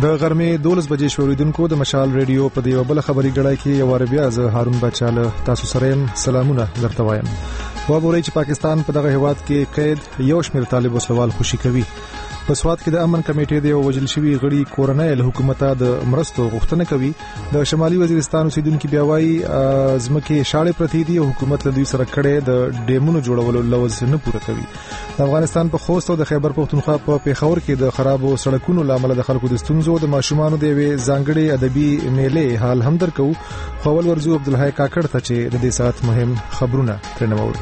د غرمې 12 بجې شوریدونکو د مشال ریډیو په دیو بل خبري غړای کې یو بیا ز هارون بچاله تاسو سره سلامونه درته وایم. وابوري چې پاکستان په دغه هیواد کې قید یو شمېر طالب وسلوال خوشي کوي. په سواد کې د امن کمیټې د وجل شوی غړي کورنۍ له حکومت د مرستو غوښتنه کوي. د شمالي وزیرستان اوسیدونکو بیا وايي ځمکې شاړې پرتی دي او حکومت له دوی سره کړي د ډیمونو جوړولو لوز نه پوره کوي. د افغانستان په خوست او د خیبر پختونخوا په پیښور کې د خرابو سړکونو لامل د خلکو د ستونزو د ماشومانو د ځانګړي ادبي میلې حال هم درکو. خپل ورزو عبدالحی کاکړ ته چې د دې سات مهم خبرونه ترنمو.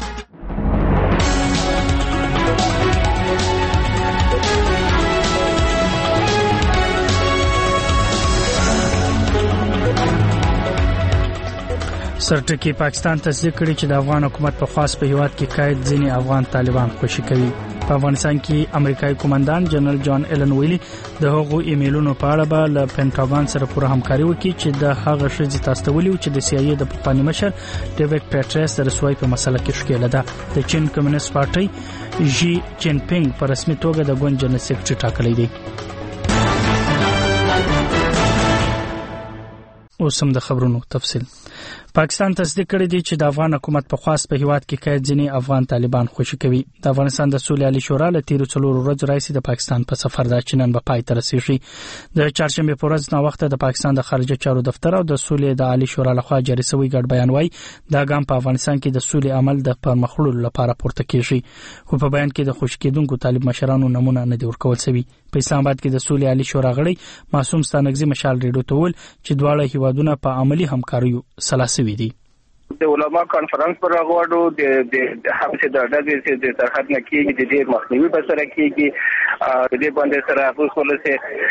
سرټکی پاکستان تصدیق کړی چې د افغان حکومت په خاص په هیواد کې قائد ځینی افغان طالبان خوشي کوي. په افغانستان کې امریکایي کمانډان جنرال جان ایلن ویلي د هغو ایمیلونو په اړه به له پینټاګون سره پوره همکاري وکړي چې د هغه شذې تاسو ویلو چې د CIA د پخوانی مشر ډیوډ پیټرس د رسوای په مسله کې ښکېله ده. د چین کمیونست پارټي جی جین پینګ په رسمي توګه د ګوند جنرال سیکریټري ټاکلی دی. اوس هم د خبرونو تفصیل. پاکستان تصدیق کړی دی چې د افغان حکومت په خاص په هیواد کې قید ځینی افغان طالبان خوشي کوي. د افغانستان د سولې عالی شورا له 13 ورځې راځي د پاکستان په سفر د چینن په پای ته رسیدي. د چهارشنبه په ورځ نو وخت د پاکستان د خارجه چارو دفتر او د سولې د عالی شورا لخوا جاري شوی ګډ بیان وايي دا ګام په افغانستان کې د سولې عمل د پرمخړلو لپاره پورته کیږي. خو په بیان کې د خوشی کېدونکو طالب مشرانو نمونه نه دی ورکول شوی. په اسلام آباد کې د سولې عالی شورا غړي معصوم ستانګزي مشال ریډیو ته ول چې دواړه هیوادونه په عملی همکاریو سلاسوي دي. د علماء کانفرنس پر راغوړو د حبس د ډګر د ترخت نه کېږي د دې مخنیوي په سره کېږي د دې باندې سره خپل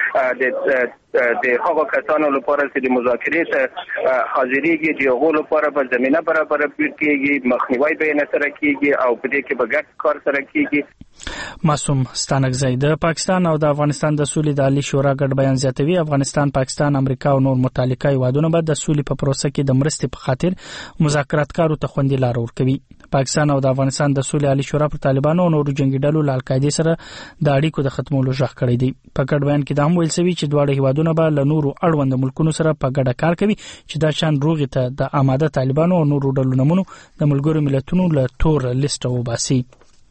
څه د هغو کسانو لپاره چې د مذاکرې ته حاضرېږي د هغو لپاره په زمينه برابر کېږي مخنیوي به نه سره کېږي او په دې کې به ګډ کار سره کېږي. معصوم ستانګزی د پاکستان او د افغانستان د سولې د عالی شورا ګډ بیان زیاتوي. افغانستان، پاکستان، امریکا او نور متعلقه هیوادونه به د سولې په پروسه کې د مرستې په خاطر مذاکراتکارو ته خوندي لار ورکوي. پاکستان او د افغانستان د سولې عالی شورا پر طالبانو او نورو جنگي ډلو له القاعده سره د اړیکو د ختمولو ژغ کړی دی. په ګډ بیان کې دا هم ویل شوی چې دواړه هیوادونه به له نورو اړوند ملکونو سره په ګډه کار کوي چې دا شان روغې ته د آماده طالبانو او نورو ډلو نمونه د ملګرو ملتونو له تور لیست وباسي.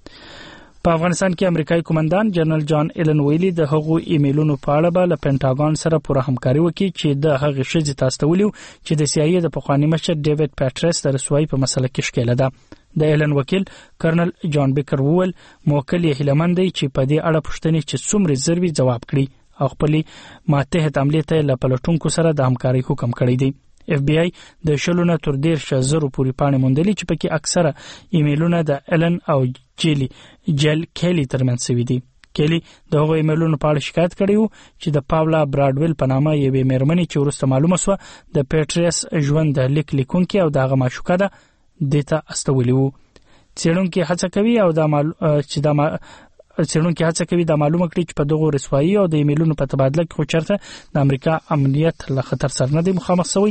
په افغانستان کې امریکایي کمانډان جنرال جان ایلن ویلي د هغو ایمیلونو په اړه به له پینټاګون سره پوره همکاري وکړي چې د هغه شذې تاسو ویلو چې د CIA د پخوانی مشر ډیوډ پیټرس د رسوای په مسله کې ښکېله ده. د ایلن وکیل کرنل جان بیکر وویل موکل یې هیلمن دی چې په دې اړه پوښتنې چې څومره ضروري جواب کړي او خپل ماته حمله ته له پلټونکو سره د همکاري حکم کړی دی. FBI د شلونه تر 10,000 پورې پاڼې موندلې چې پکې اکثره ایمیلونه د ایلن او جیل کېلی ترمنځ شوي دي. کېلی د هغو ایمیلونو په اړه شکایت کړی و چې د پاولا براډویل په نامه یوې مېرمنې چې وروسته معلومه شوه د پیټریس ژوند د لیکونکي او دغه معشوقه ده دته استولي وو. څېړونکي هڅه کوي دا معلومه کړي چې په دغه رسوایی او د ایمیلونو په تبادله کې خو چرته د امریکا امنیت له خطر سره نه دی مخامخ شوی.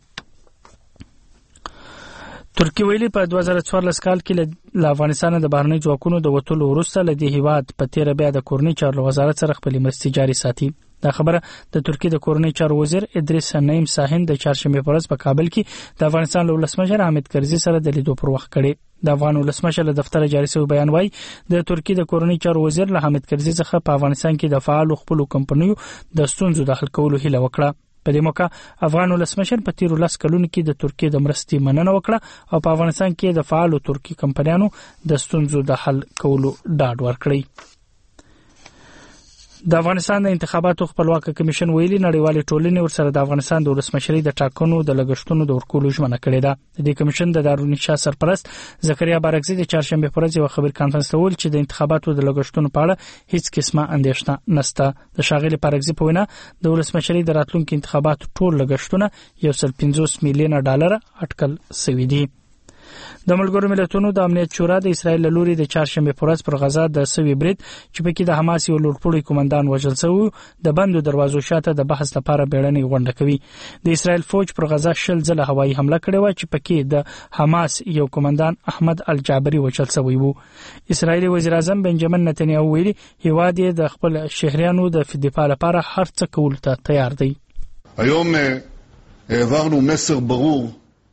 ترکیه ویلي په 2014 کال کې له افغانستان د بهرنی ځواکونو د وټولو وروسته له دې هیواد په تیر بیا د کورنۍ چارو وزارت سره خپل مرستې جاري ساتي. دا خبره د ترکیه د کورنۍ چارو وزیر ادریس نعیم ساحن د چهارشنبه په ورځ په کابل کې د افغانستان له ولسمشر حامد کرزي سره د لیدو پر وخت کړي. د افغان ولسمشر له دفتر جاري شوی بیان وايي د ترکیه د کورنۍ چارو وزیر له حامد کرزي څخه په افغانستان کې د فعال خپل کمپنیو د ستونزو د حل کولو هیله وکړه. په دې موقع افغان ولسمشر په 13 کلونو کې د ترکیه د مرستې مننه وکړه او په افغانستان کې د فعال ترکی کمپنیانو د ستونزو د حل کولو ډاډ ورکړي. د افغانستان د انتخاباتو خپلواک کمیشن ویلي نړیوالې ټولنې ورسره د افغانستان د ولسمشرۍ د ټاکنو د لګښتونو د ورکولو ژمنه کړې ده. د دې کمیشن د دارالانشا سرپرست زکریا بارکزي د چهارشنبه په ورځ یو خبر کانفرنس ته ویل چې د انتخاباتو د لګښتونو په اړه هیڅ قسمه اندېښنه نشته. د شاغلي بارکزي په وینا د ولسمشرۍ د راتلونکو انتخاباتو ټول لګښتونه $150 میلیونه اټکل شوي دي. د ملګرو ملتونو د امنیت شورا د اسرایل له لوري د چهارشنبه پر ورځ پر غزا د سوي برید چې پکې د حماس یو لوړپوړی کمانډان وژل شوی د بندو دروازو شاته د بحث لپاره بیړنۍ غونډه کوي. د اسرایل فوج پر غزا شل ځله هوایي حمله کړې و چې پکې د حماس یو کمانډان احمد الجابری وژل شوی و. اسرایلی وزیر اعظم بنجامین نتنیاهو ویلي هیواد یې د خپل شهریانو د دفاع لپاره هر څه کول ته تیار دی. היום העברנו מסר ברור.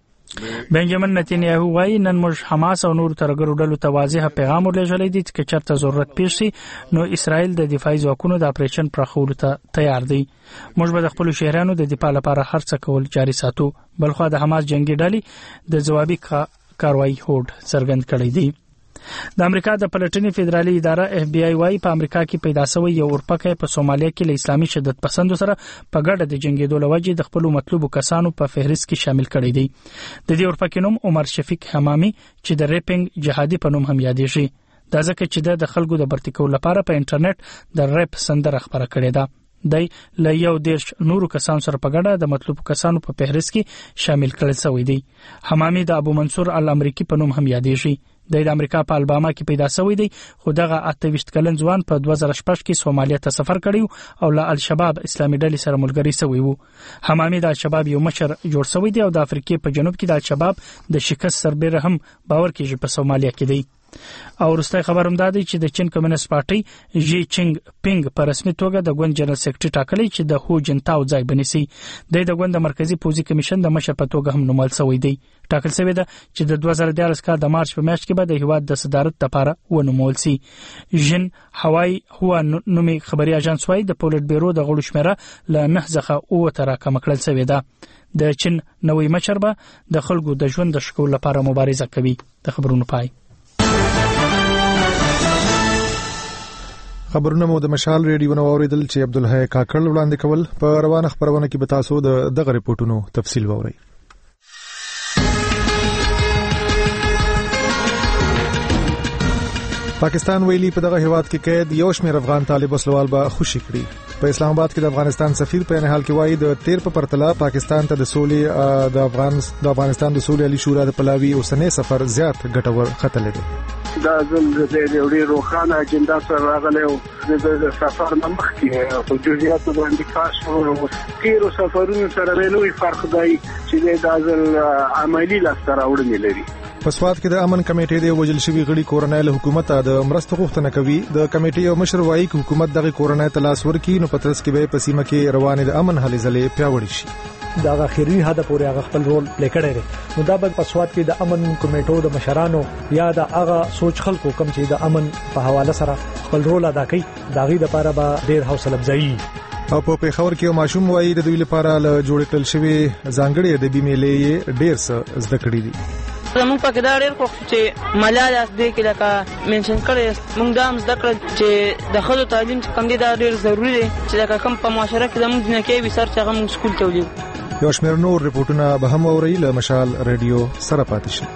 بنجامین نتنیاهو وايي نن موږ حماس او نور ترګرو ډلو ته واضح پیغام ورلېږلی دی چې چېرته ضرورت پیښ شي نو اسرائیل د دفاعي ځواکونو د اپریشن پراخولو ته تیار دی. موږ به د خپل شهریانو د دفاع لپاره هر څه کول جاري ساتو. بلخو د حماس جنگي ډلې د ځوابي کاروایی هوډ څرګند کړی دی. د امریکا د پلټنې فدرالي اداره اف بی آی وايي په امریکا کې پیدا شوی یو اورپکه په سومالیا کې له اسلامي شدت پسندو سره په ګډه د جنگیدو لوجې د خپل مطلوبو کسانو په فهرست کې شامل کړی دی. د دې اورپکه نوم عمر شفیق حمامي چې د ریپینګ جهادي په نوم هم یادېږي. دا ځکه چې د خلکو د برتکو لپاره په انټرنیټ د ریپ سندره خبره کړې ده. د ل یو دیش نورو کسانو سره په ګډه د مطلوب کسانو په فهرست کې شامل کړل شوی دی. حمامي د ابو منصور الامریکي په نوم هم یادېږي. د امریکا په الباما کې پیدا شوی دی خو دغه 28 کلن ځوان په 2016 کې سومالیا ته سفر کړی او له الشباب اسلامي ډلې سره ملګری شوی وو. حمامي د الشباب یو مشر جوړ شوی دی او د افریقې په جنوب کې د الشباب د شکست سربېره هم باور کیږي په سومالیا کې دی. او وروسته خبر هم دادی چې د چین کمیونست پارټي جی چینګ پینګ په رسمي توګه د ګوند جنرال سیکریټري ټاکلی چې د هو جنتاو ځای بنسي. د ګوند د مرکزی پوزي کمیشن د مشر په توګه هم نومول شوی دی. ټاکل شوی ده چې د 2014 کال د مارچ په میاشت کې به د هیواد د صدارت لپاره ونومول شي. جن هوای هو نومي خبري اژانس وايي د پولیټ بیرو د غړو شمیره له 9 څخه 9 ته راکم کړل شوی ده. د چین نوې مشر به د خلکو د ژوند د شکول لپاره مبارزه کوي. د خبرونو پای. خبرونه مو د مشال ریډیو نو اوریدل چې عبدالحی کاکړ وړاندې کول. په روانه خبرونه کې به تاسو دغه ریپورتونو تفصیل وورئ. پاکستان ویلي په دغه هیواد کې قید یو شمېر افغان طالب وسلوال به خوشي کړي. په اسلام آباد کې د افغانستان سفیر په حال کې وایي د تیر په پرتله پاکستان ته د سولې د افغانستان د سولې علي شورا د پلاوی اوسنۍ سفر زیات ګټور ختلې دی. دا د یوې روښانه اجنډا سره راغلی او د سفر نه مخکې په جزئیاتو باندې کار شوی. تیرو سفرونو سره لوی فرق دی چې دا ځل عملی لاسته راوړنې لري. په سواد کې د امن کمیټې د وژل شوی غړي کورنۍ له حکومت د مرستو غوښتنه کوي. د کمیټې یو مشر وایي چې حکومت دغه کورنۍ ته لاس ورکړي نو په ترڅ کې به په سیمه کې روانې د امن هلې ځلې پیاوړې شي. دا اخیری هدف پورې هغه خپل رول پلی کړی دی. نو دا به په سواد کې د امن کمیټو د مشرانو یا د هغه سوچ خلکو کم چې د امن په حواله سره خپل رول ادا کوي دا غي د لپاره به ډیر حوصله افزایی. او په پیښور کې یو ماشوم وایي د دوی لپاره له جوړ کړل شوی ځانګړي ادبي میلې ډیر څه زده کړی دي. زموږ په دا ډېر خوښ چې ملاله دې کې لکه منشن کړی موږ دا هم زده کړل چې د ښځو تعلیم چې کوم دی دا ډېر ضروري دی چې لکه کوم په معاشره کې زموږ جنکۍ وي سر چې هغه موږ سکول ته ولیږو. یو شمېر نور ریپورټونه به هم اورئ. له مشال ریډیو سره پاتې شئ.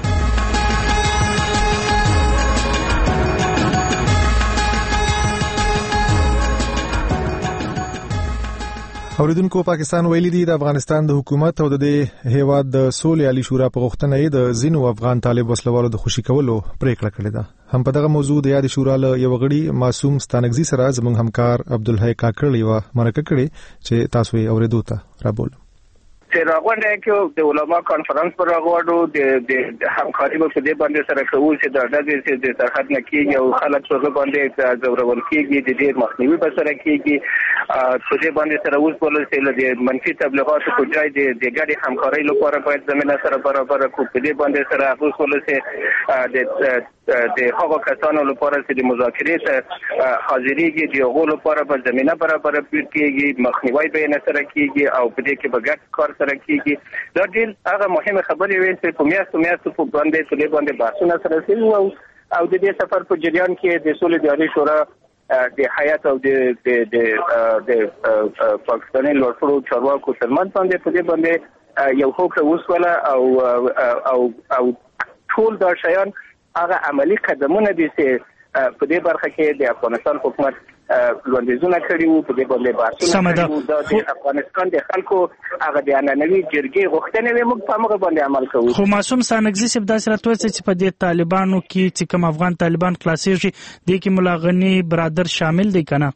اوریدونکو پاکستان ویلي دی د افغانستان د حکومت او د هیواد د سولې علي شورا په غوښتنه یې د زینو افغان طالب وسلوالو د خوشي کولو پریکړه کړې ده. هم په دغه موضوع د یاد شورا له یو غړي معصوم ستانګزي سره زموږ همکار عبدالحی کاکړ یو مرکه کړې چې تاسو یې اوریدو ته رابول. چې راغونډه کې د علما کانفرنس پر راغوړو د همکاري په دې باندې سره کوو چې د دغه د سرحد نه کېږي او خلک په باندې ضرورت کېږي د دې مخنیوي په سره کېږي. په دې باندې سره اوس په لسه د منفي تبلیغاتو په ځای د ګډي همکاري لپاره باید زمينه سره برابر کو. په دې باندې سره اوس په لسه د هغو کسانو لپاره چې د مذاکرې ته حاضرېږي د هغو لپاره به زمينه برابر کېږي، مخنیوي به نه سره کېږي او په دې کې به ګډ کار سره کېږي. دا ډېر هغه مهمه خبرې وې چې په میاشتو په باندې په دې باندې بحثونه سره شوي او د دې سفر په جریان کې د سولې د علي شورا د حیات او د پاکستاني لوړپوړو چارواکو ترمنځ باندې په دې باندې یو هوکړه وسوله او ټول دا شیان هغه عملی قدمونه دي چې په دې برخه کې د افغانستان حکومت وړاندیزونه کړي وو، په دې باندې بحثونه کړي وو. د افغانستان د خلکو هغه د عنعنوي جرګې غوښتنې موږ په هغه باندې عمل کوو. خو معصوم ستانکزي صاحب داسې راته چې په دې طالبانو کې چې کوم افغان طالبان خلاصيږي د کې مولا غني برادر شامل دي کنه؟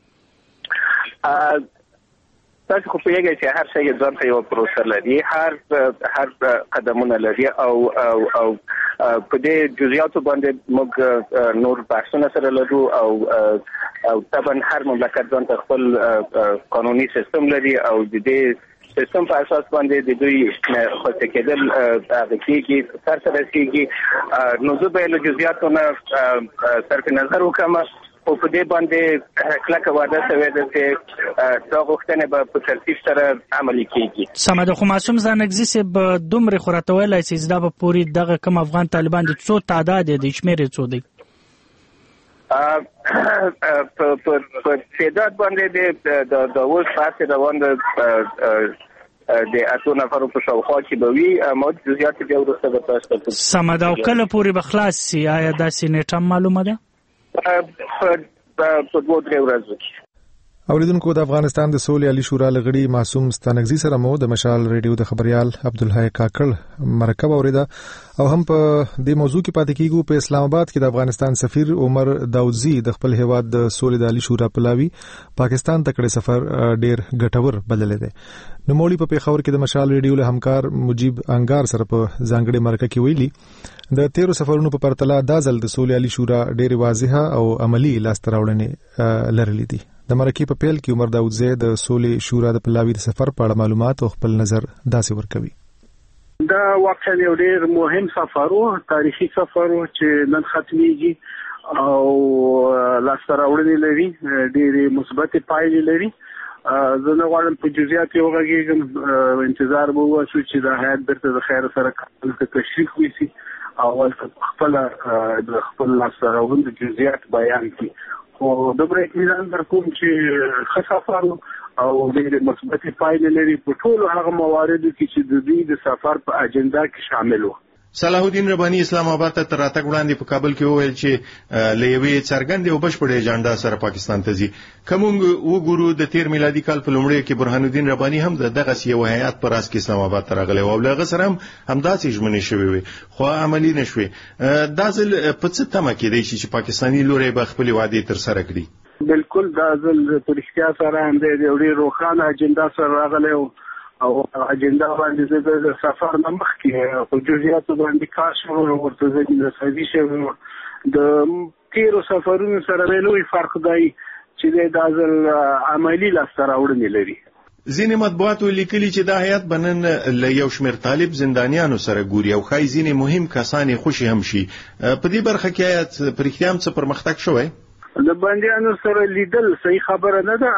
تاسو خو پیږئ چې هر شی ځان ته یو پروسه لري، هر قدمونه لري او په دې جزئیاتو باندې موږ نور بحثونه سره لرو او طبعا هر مملکت ځان ته خپل قانوني سیستم لري او د دې سیستم په اساس باندې د دوی خصوصي کېدل هغه کېږي سره کېږي. نو زه به له جزئیاتو نه صرف نظر وکم او په دې باندې کلکه وعده شوې ده چې دا غوښتنې به په ترتیب سره عملي کېږي. سمه ده. خو معصوم ستانکزي صاحب دومره خورته ویلای چې دا به پوری دغه کم افغان طالبان د څو تعداد دي شمیر څو دی؟ په تعداد باندې د اوس پاسه روان د اتو نفرو په شاوخوا کې به وي، موږ جزئیات بیا وروسته به تاسو ته. سمه ده. او کله پورې به خلاص شي؟ آیا داسې نیټه معلومه ده؟ په 2-3 ورځو کې. اوریدونکو، د افغانستان د سولې عالی شورا لغړي معصوم ستانکزي سره مو د مشال ریډیو د خبريال عبدالحی کاکړ مرکب اوریدا او هم په دې موضوع کې پاتې کیږو. په اسلام آباد کې د افغانستان سفیر عمر داودزی د خپل هیواد د سولې د عالی شورا پلاوی پاکستان ته کړي سفر ډیر ګټور بللی دی. نو مولوی په پیښور کې د مشال ریډیو له همکار مجيب انګار سره په ځانګړي مرکه کې ویلي د 13 سفرونو په پرتله دا ځل د سولې عالی شورا ډیر واضحه او عملی لاسته راوړنې لرلې دي. د مرکې په پیل کې عمر داودزی د سولې شورا د پلاوی د سفر په اړه معلومات او خپل نظر داسې ورکوي. دا واقعا یو ډېر مهم سفر و، تاریخي سفر و چې نن ختميږي او لاسته راوړنې لري، ډېرې مثبت پایلې لري. زه نه غواړم په جزئیات یې وغږیږم، انتظار به وشو چې دا هیات بیرته د خیر سره تشریف وشي او خپل لاسته راوړنې جزئیات بیان کړي. خو دومره اطمینان درکوم چې ښه سفر او ډېرې مثبتې پایلې لري په ټولو هغه مواردو کې چې د دوی د سفر په اجنډا کې شامل وو. صلاح الدین رباني اسلام آباد ته راتګ وړاندې په کابل کې وویل چې له یوې څرګندې او بشپړې اجنډا سره پاکستان ته ځي. کوم وګورو د 13 میلادي کال په لومړیو کې برهان الدین رباني هم دغه یو هیئات پر اساس کې اسلام آباد ته راغلی او له سره هم همداسې ژمنې شوې وي خو عملی نشوي. دا ځل په څه تمه کې دی چې پاکستاني لوري به خپل وعده تر سره کړي؟ بالکل دا ځل په رښتیا سره هم د یوې روښانه اجنډا سره راغلی او اجنډا باندې د سفر نه مخکې په جزئیاتو باندې کار شوی او ورته ځینې رسایي شوی. د 13 سفرونو سره لوی فرق دی چې د ځل عملی لاسته راوړنې لري. ځینې مطبوعاتو لیکلي چې دا هیات بنن له یو شمېر طالب زندانیانو سره ګوري او ښایي ځینې مهم کسان خوشي هم شي. په دې برخه کې هیات په رښتیا هم څه پرمختګ شوی؟ د بندیانو سره لیدل صحیح خبره نه ده،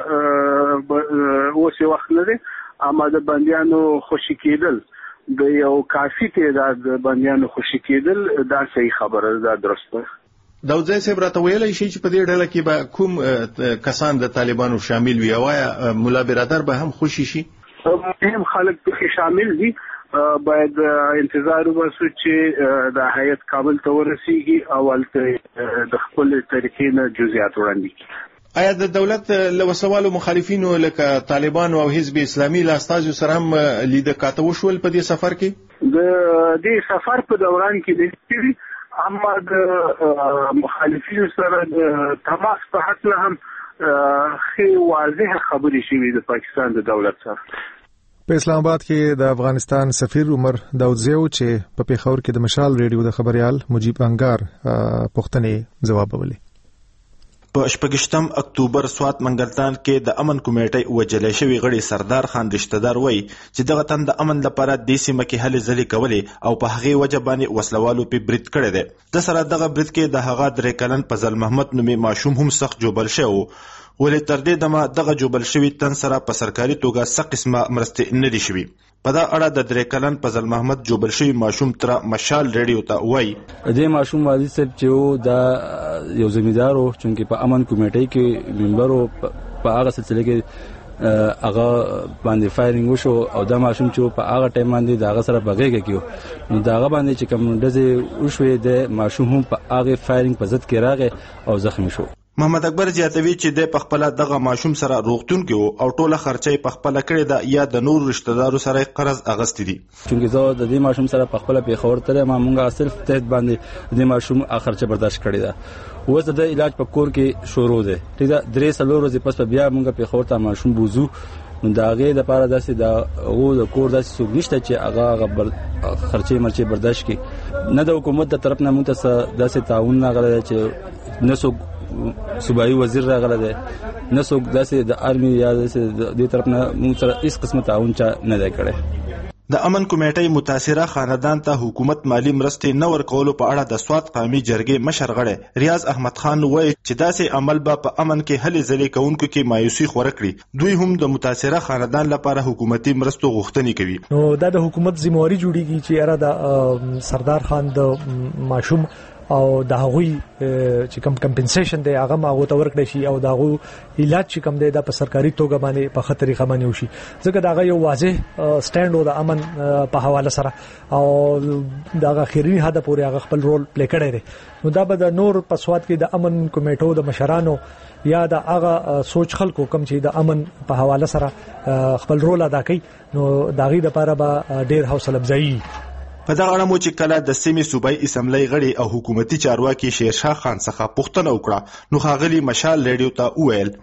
هغه اوس وخت نه دی، اما د بندیانو خوشي کېدل د یو کافي تعداد د بندیانو خوشي کېدل دا صحیح خبره ده، درسته. داودزی صاحب راته ویلی شي چې په دې ډله کې به کوم کسان د طالبانو شامل وي او آیا مولا برادر به هم خوشي شي؟ هم خلک پکې شامل دي. باید انتظار وکړو چې د هیئت کابل ته ورسیږي او هلته د خپل طریقې نه جزئیات وړاندې کړي. آیا د دولت له وسوالو مخالفینو لکه طالبان او حزب اسلامي له استازو سره هم لیده کاته وشول په دې سفر کې؟ د دې سفر په دوران کې د اما د مخالفینو سره د تماس په حق هم خې واضح خبرې شوې د پاکستان د دولت سره. په اسلام آباد کې د افغانستان سفیر عمر داودزی چې په پیښور کې د مشال ریډیو د خبريال مجيب انګار پوښتنې ځوابولې. په 28 اکتوبر سوات منګلتان کې د امن کمیټې وجلې شوی غړي سردار خان رشتہدار وای چې دغه تن د امن لپاره د سیمه کې هلې ځلې کولې او په هغه وجه باندې وسلوالو په برید کړی دی. د سره دغه برید کې د هغه درې کلن فضل محمد نومي ماشوم هم سخت جوبل شو، ولې تر دې دمه دغه جوبل شوی تن سره په سرکاري توګه څه قسمه مرستې نه دي شوي. په دا اړه د درې کلن فضل محمد جوبل شوی ماشوم تر مشال ریډیو ته وای دې ماشوم واځي صاحب چې دا یو زمیندار و چې په امن کمیټې کې ممبر او په هغه سلسله کې هغه باندې فایرینګ وشو او دا ماشوم چې په هغه ټایم باندې دا سره بغیږي کیو نو دا هغه باندې چې کوم ډزې وشوي د ماشوم هم په هغه فایرینګ په ضد کې راغی او زخمی شو. محمد اکبر زیاتوي چې د پخپله دغه ماشوم سره روغتون کې او ټوله خرچه پخپله کړې ده یا د نور رشتہ دارو سره قرض اغستې دي. چونکې زه د دې ماشوم سره پخپله پیښور ته ما مونږه صرف تحت باندې د ماشوم خرچه برداشت کړې ده. اوس د علاج په کور کې شروع ده. ټیک ده 3 ورځې پس بیا مونږه پیښور ته ماشوم بوزو. نو دا غي د پاره داسې د کور داسې څوک نشته چې هغه خرچه مرچه برداشت کړي. نه د حکومت د طرف نه مونږ ته داسې تعاون نه غواړي چې نه څوک صوبایي وزیر راغله ده نه څوک داسې د آرمي یا داسې د طرف نه مونږ سره هیڅ قسمه تعاون چا نه دی کړی. د امن کمیټې متاثره خاندان ته حکومت مالی مرستې نه ورکولو په اړه د سوات قومي جرګې مشر غړی ریاض احمد خان وایي چې داسې عمل به په امن کې هلې ځلې کوونکو کې مایوسي خوره کړي. دوی هم د متاثره خاندان لپاره حکومتي مرستو غوښتنې کوي. نو دا د حکومت ذمہواری جوړیږي چې یاره د سردار خان د ماشوم او د هغوی چې کوم کمپنسیشن دی هغه ماغو ته ورکړي شي او د هغو علاج چې کوم دی د په سرکاري توګه باندې په خطرې خمنې وشي. ځکه دا یو واضح سټاند او د امن په حواله سره او دا اخیری هدا پورې هغه خپل رول پلی کړی دی. نو دا به د نور په سواد کې د امن کمیټو د مشرانو یا د هغه سوچ خلکو کوم چې د امن په حواله سره خپل رول ادا کوي نو دا غي د لپاره به ډیر حوصله افزایی. په دغه اړه مو چې کله د سیمې صوبایي اسمبلی غړي او حکومتي چارواکي شیرشاه خان څخه پوښتنه وکړه نو ښاغلي مشال ریډیو ته وویل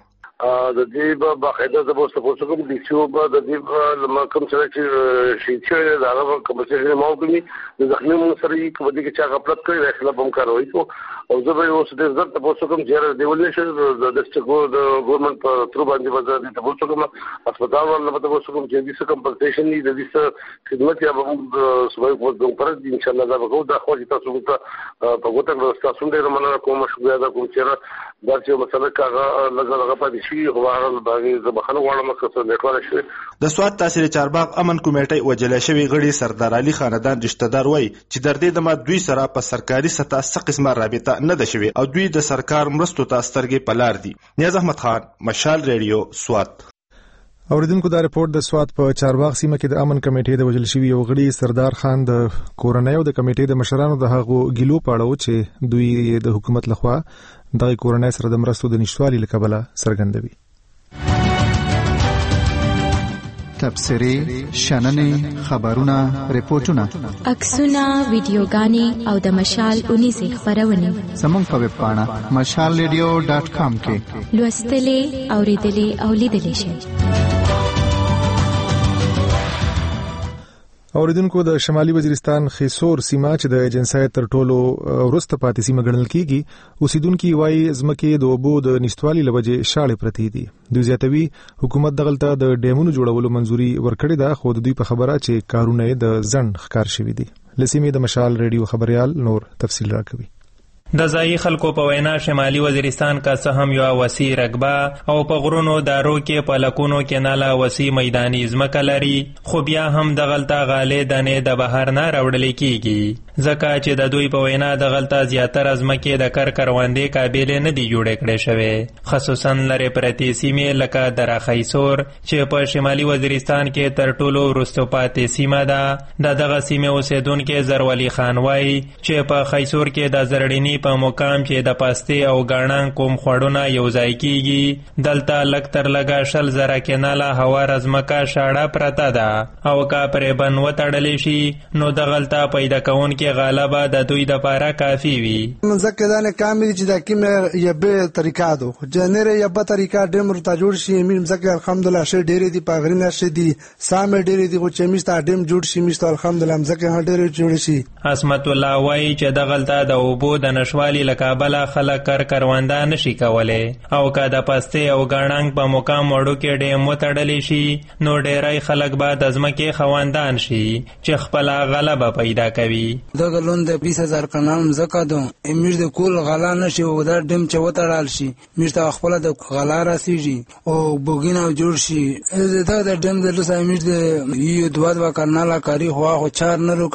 د دې په باقاعده د بوسه کوم د شو په د دې کوم چې شي دا هغه کمپنسیشن موجودي د زخمي منصري په دې کې چې هغه پلت کوي خپل بم کاروي او زه به اوس د زړه په بوسه کوم چې د ولې شو د ډسټریکټ د ګورنمنت په تر باندې وځي د بوسه کوم هسپتال ولنه په بوسه کوم چې د کمپنسیشن دي د دې خدمت یا به صبح په دوم پر ان شاء الله دا به دا خو تاسو ته په ګوته تاسو ډیر مننه کوم شو دا کوم چې دا چې مسله کاغه لږه پاتې د سوات تحصیل چارباغ امن کمیټې وجلې شوی غړي سردار علي خاندان رشتہ دار وای چې در دې د دوی سره په سرکاري سطح څه قسمه رابطه نه ده شوی او دوی د سرکار مرستو ته سترګې پلار دي. نیاز احمد خان، مشال ریډیو، سوات. اوریدونکو دا رپورت د سوات په چارباغ سیمه کې د امن کمیټې د وجل شوی یو غړي سردار خان د کورنۍ او د کمیټې د مشرانو د هغو ګیلو پاړو چې دوی د حکومت لخوا د کورنۍ سره د مرستو د نشټوالي لکبله څرګندوي. تبصرې، شننې، خبرونه، ریپورتونه، عکسونه، ویډیوګانې او د مشال 19 خبرونه زموږ په ویب پاڼه mashalradio.com کې لوستلې، اوریدلې او لیدلې شئ. اوریدونکو د شمالي وزیرستان خیسور سیمه چې د ایجنسای تر ټولو ورسته پاتې سیمه ګڼل کیږي اوسیدونکو وايي ځمکې د اوبو د نشټوالي لوجه شاړې پرتی دي. دوی زیاتوي حکومت دغلطه د ډیمونو جوړولو منځوري ورکړې ده خو د دوی په خبره چې کارونه د ځند ښکار شوي دي. لسیمې د مشال ریډیو خبريال نور تفصیل راکوي. د ځایي خلکو په وینا شمالي وزیرستان کا څه هم یو وسیع رقبه او په غرونو دارو کې په لکونو کې ناله وسیع میداني ځمکه لري خو بیا هم دغلطه غالې دانې د بهر نه راوړل کیږي ځکه چې د دوی په وینا دغلطه زیاتره ځمکې د کروندې قابل نه دي جوړې کړې شوې خصوصا لرې پرتې سیمې لکه دره خیسور چې په شمالي وزیرستان کې تر ټولو وروسته پاتې سیمه ده. دغه سیمې اوسیدونکو زرولي خان وایي چې په خیسور کې د زرړینی په مقام چې د پاستې او غاڼان کوم خوړونه یو ځای کیږي دلته لک تر لګا شل زره کیناله هوا رزمکه شاړه پرته ده او کا پرې بن وتړلې شي نو دغلطه پیدا کون کې غالبا د دوی د پاره کافی وي. مزکه دانه کامل چې د کیمه یبه طریقه ده جنره یبه طریقه ډیم ته جوړ شي مزکه الحمدلله شه ډېرې دي پاغرینه شه دي سام ډېرې دي چې مست ډیم جوړ شي مست الحمدلله مزکه ډېرې جوړ شي. اسمت الله وایي چې دغلطه د اوبو د نشوالي لکابله خلک کرونده نشي کولای او که د پاستې او غاڼنګ په مقام وړو کې ډیم وتړلی شي نو ډیری خلک به د ځمکې خواندان شي چې خپل غلبه پیدا کوي. دغه لون د 20000 کنال مزکه دو امیر د کول غلا نشي او دا ډیم چې وتړل شي میرته خپل د غلا راسیږي او بوګینا جوړ شي دا د ډیم د لوس امیر د یو دوه کناله کاری خو چار نه روکوي.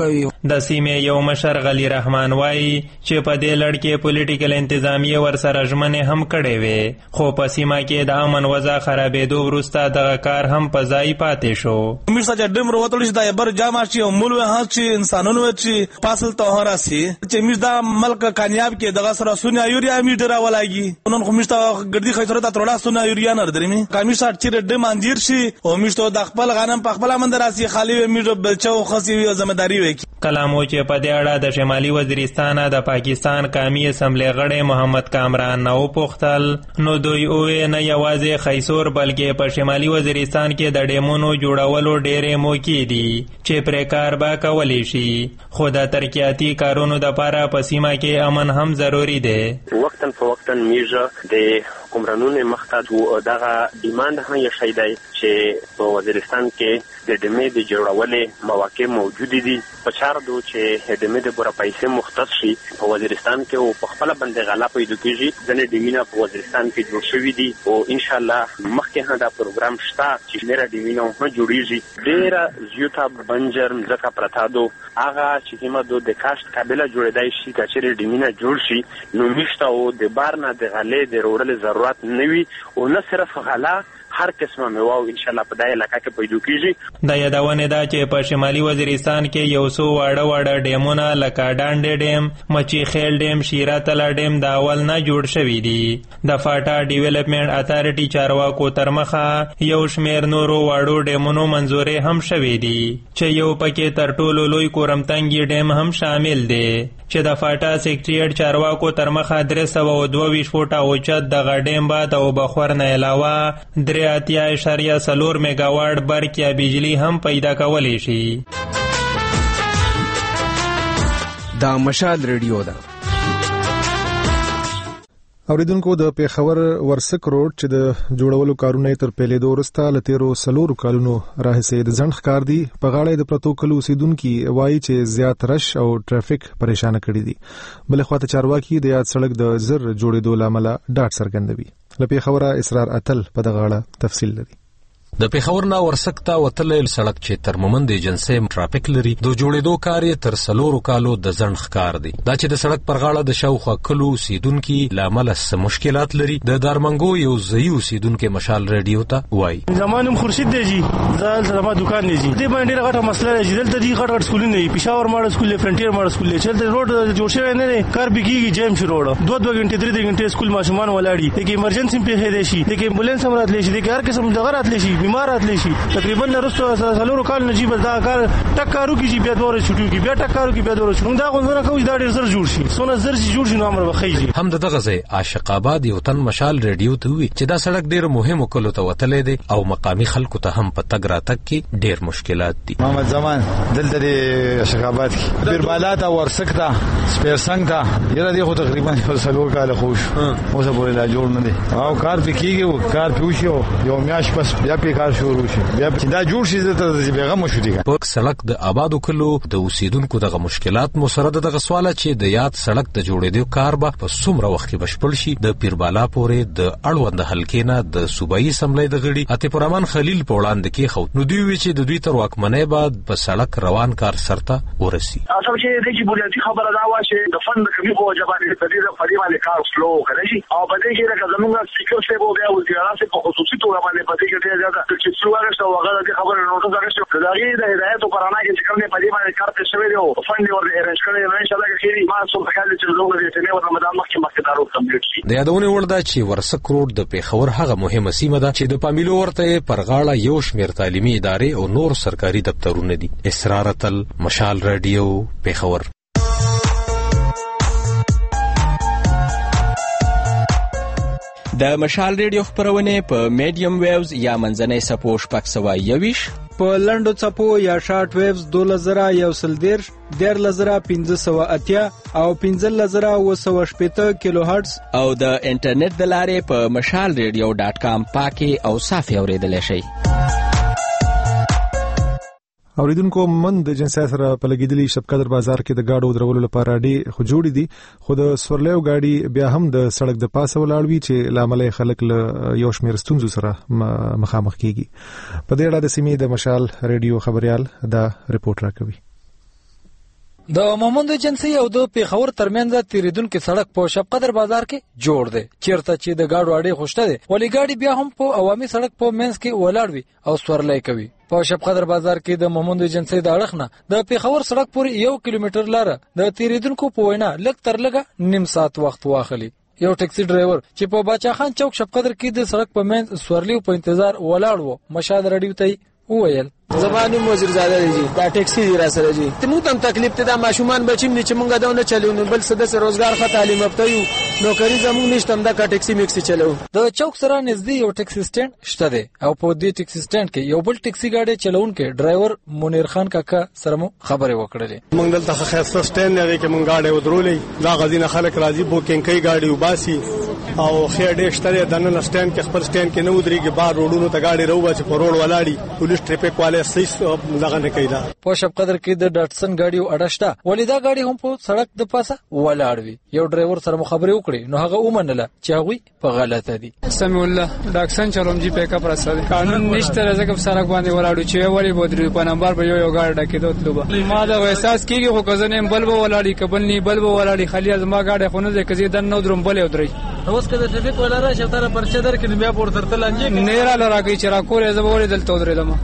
د سیمې یو مشر غلی رحمان وایي چې په دې لړ کې پولیټیکل انتظامیه ورسره ژمنې هم کړې وې، خو په سیمه کې د امن وضع خرابېدو وروسته دغه کار هم په ځای پاتې شو. امیر صاحب ډېر وروتل چې دا بر جامع شي او مول وه چې انسانونو چې فاصل ته راسي چې امیر دا ملک کامیاب کې دغه سره سونه یوریا امیر ډېر ولاږي نن خو مشته ګردي خیتره ته ترولا سونه یوریا نه درمي کامی صاحب چې ډېر مانځیر شي او مشته د خپل غنم په خپل مند راسي خالی امیر بلچو خصي ځمداري وکي. کلامو چې په دې اړه د شمالي وزیرستان د پاکستان قومي اسمبلی غړی محمد کامران نه وپوښتل نو دوی وویل نه یوازې خیسور بلکې په شمالي وزیرستان کې د ډیمونو جوړولو ډېرې موقع دي چې پرې کار به کولی شي، خو د ترقیاتي کارونو دپاره په سیمه کې امن هم ضروري دی. وقتا فوقتا میږه د حکمرانونو مخته دغه ډیماند هم یې شی دی چې په وزیرستان کې د ډیمې د جوړولې مواقع موجود دي. په چار دو چې ډیمې د پوره پیسې مختص شي په وزیرستان کې او په خپل باندې غلا پیدا کیږي ځنې ډیمینه په وزیرستان کې جوړ شوی دي او ان شاء الله مخکې هم دا پروګرام شته چې ډیره ډیمینه هم جوړیږي. ډیره زیاته بنجر مځکه پرته دو هغه چې کومه دو د کاشت قابله جوړېدای شي کچېرې ډیمینه جوړ شي نو میشته او د بار نه د غلې د وړل ضرورت نه وي او نه صرف غلا هر قسمه میوه ان شاء الله په دای علاقه کې پیدا کیږي. د یادونه ده چې په شمالي وزیرستان کې یو څو واړه ډیمونه لکه ډانډې ډیم، مچی خیل ډیم، شیرا تلا ډیم د اول نه جوړ شوي دي. د فاټا ډیولپمنٹ اتھارټي چارواکو تر مخه یو شمیر نورو واړو ډیمونو منظورې هم شوي دي چې یو پکې تر ټولو لوی کورمتنګي ډیم هم شامل دی چې د فاټا سیکریټریټ چارواکو تر مخه 322 فوټه اوچت دغه ډیم باد او بخور نه علاوه 3.4 میگاواټ برق یا بجلی هم پیدا کولی شي. دا مشال ریډیو ده. اوریدونکو د پیښور ورسک روډ چې د جوړولو کارونه تر پیلېدو وروسته له تیرو 4 کالونو راهیسې د ځنډ ښکار دي. په غاړه د پرتو کلو اوسیدونکي وایي چې زیات رش او ټرافیک پریشانه کړي دي. بلې خواته چارواکي د یاد سړک د زر جوړېدو له امله ډاډ څرګندوي. له پیښوره اسرار اتل په دغه اړه تفصیل لري. د پیښور نه ورسک ته وتلې سړک چې تر مومند ایجنسي ټرافیک لري د جوړېدو کار یې تر 4 کالو د ځنډ ښکار دی. دا چې د سړک پر غاړه د شاوخوا کلو اوسیدونکي له امله څه مشکلات لري د دارمنګو یو ځایي اوسیدونکي مشال ریډیو ته وایي. زمانم خورشید دی جی زال زما دکان دی جی دې باندې غټه مسله دی دلته دی غټ سکولونه دی پېښور ماډل سکول فرنټیر ماډل سکول چې د روډ جوړ شوی نه دی کار بګیږي جیم شو روډ 2 غنټې 3 غنټې سکول ماشومان ولاړی د ایمرجنسي په هدي شي د امبولانس هم راتلی شي د هر قسم دغه راتلی شي بیمار راتلی شي تقریبا نرسته 4 کال نجیب دا کار ټکارو کې بیا دوره شوټیو کې بیا ټکارو کې بیا دوره شوټ دا غوښنه کوي دا ډیر زر جوړ شي سونه زر چې جوړ شي نو امر بخیږي. هم دغه ځای عاشق آباد یو تن مشال ریډیو ته وی چې دا سړک ډیر مهم کولو ته وتلې دی او مقامی خلکو ته هم په تګ راتګ کې ډیر مشکلات دي. محمد زمان دلته دی عاشق آباد کې بیربالا ته ورسک ته سپیرسنګ ته یره دی خو تقریبا 4 کال خوش اوسه پورې لا جوړ نه دی او کار پکېږي او کار پیوشي یو میاش پس بیا په کار شروع شي بیا چې دا جوړ شي ته بیغمه شو دي. په سړک د آبادو کلو د اوسیدونکو دغه مشکلات مو سره دغه سواله چې د یاد سړک د جوړېدو کار به په څومره وخت کې بشپړ شي د پیربالا پورې د اړوند حلقې نه د صوبایي اسمبلی د غړي عاطف الرحمن خلیل په وړاندې کې خو نو دوی وی چې د دوی تر واکمنۍ بعد په سړک روان کار سرته ورسي. اصل چې د بنیادی خبره دا و چې د فند کمی په وجبانې په دې په باندې کار سلو کړی او په دې کې راځي زموږ سپیکر څه بو بیا وزیرانو په خصوصي توګه باندې په دې کې ډېر زیاته چې څلورشته وغیرہ د خبره نوټس راغلی د هدایت او پرانا کې چې کوم په دې باندې کار پېښ شوی دی او فند ور ارنج کړی نو ان شاء الله کې ما څو په خیال چې زموږ د تنه ور رمضان مخکې دارو کمپلیټ شي. د یادونه وړ ده چې ورسک روډ د پیښور هغه مهمه سیمه ده چې د پامیلو ورته پر غاړه یو شمېر تعلیمي ادارې او نور سرکاري دفترونه دي. اسرار اتل مشال ریډیو پیښور. د مشال ریډیو خبرونه په میډیم ویوز یا منځنۍ سپو شپږ سوه یویش په لنډو څپو یا شارټ ویوز 2110 13580 او 15980 کیلو هرتز او د انټرنیټ د لارې په mashalradio.com پاکي او صافي اوریدل شي. اوریدونکو من د جنسیت سره په لګیدلی شپقدر بازار کې د گاډو درولو لپاره ډېر خو جوړې دي خو د سورلیو گاډي بیا هم د سړک د پاسه ولاړوي چې لامل خلک له یو شمېر ستونزو سره مخامخ کیږي. په دې اړه د سیمې د مشال ریډیو خبريال دا ریپورت راکوي. د مومند ایجنسی او د پیښور ترمنځ تیریدونکو سړک په شب قدر بازار کې جوړ دی چیرته چې د گاډو اړې خوشته دي ولی گاډي بیا هم په عوامي سړک په منځ کې ولاړ وي او سورلای کوي په شب قدر بازار کې د مومند ایجنسی د اړخ نه د پیښور سړک پورې 1 کیلومتر لار د تیریدونکو په وینا لږ تر لږه نیم ساعت وخت واخلي یو ټیکسي ډرایور چې په باچا خان چوک شب قدر کې د سړک په منځ سورلی په انتظار ولاړ وو مشاد رډیو ته وویل زمانو وزیر زاده دی دا ټیکسي دی را سره دی ته مو تم تکلیف ته دا ماشومان بچیم نه چې مونږ داونه چلو بل څه د روزګار خه تعلیم یافته یو نوکری زموږ نشته دا کا ټیکسي میکسي چلو د چوک سره نږدې یو ټیکسي سټینډ شته دی او په دې ټیکسي سټینډ کې یو بل ټیکسي گاډي چلونکو ډرایور منیر خان کاکا سره مو خبرې وکړلې مونږ دلته خاصه سټینډ لري کې مونږ گاډي ودرولې دا غزینه خلک راځي بوکینګ کوي گاډي وباسي او خیر ډېر شته د نن سټینډ کې خپل سټینډ کې نه ودرېږي بار روډونو ته گاډي راوباسي په روډ ولاړی پولیس ټریفیک والے صحیح دغه نه کوي په شب قدر کې د ډاټسن ګاډي اډشته ولیدا ګاډي هم په سړک د پاسه ولاړ وي یو ډرایور سره خبرې وکړي نو هغه ومنله چې هغه په غلطه دي سمي الله ډاکسن چلوم جی پیک اپ راځي قانون نشته راځي په سړک باندې ولاړو چې ولی بودري په نمبر به یو ګاډي ډکې دوتلو ما دا احساس کیږي خو کزنې بل به ولاړی کبل نی بل به ولاړی خالي از ما ګاډي خو نه ځکه دن نو درم بل ودري اوس کله ټریفیک ولا را شتره پرچه در کې بیا پور ترتل انځي نه را لراګي چې را کورې زبورې دلته ودرېدم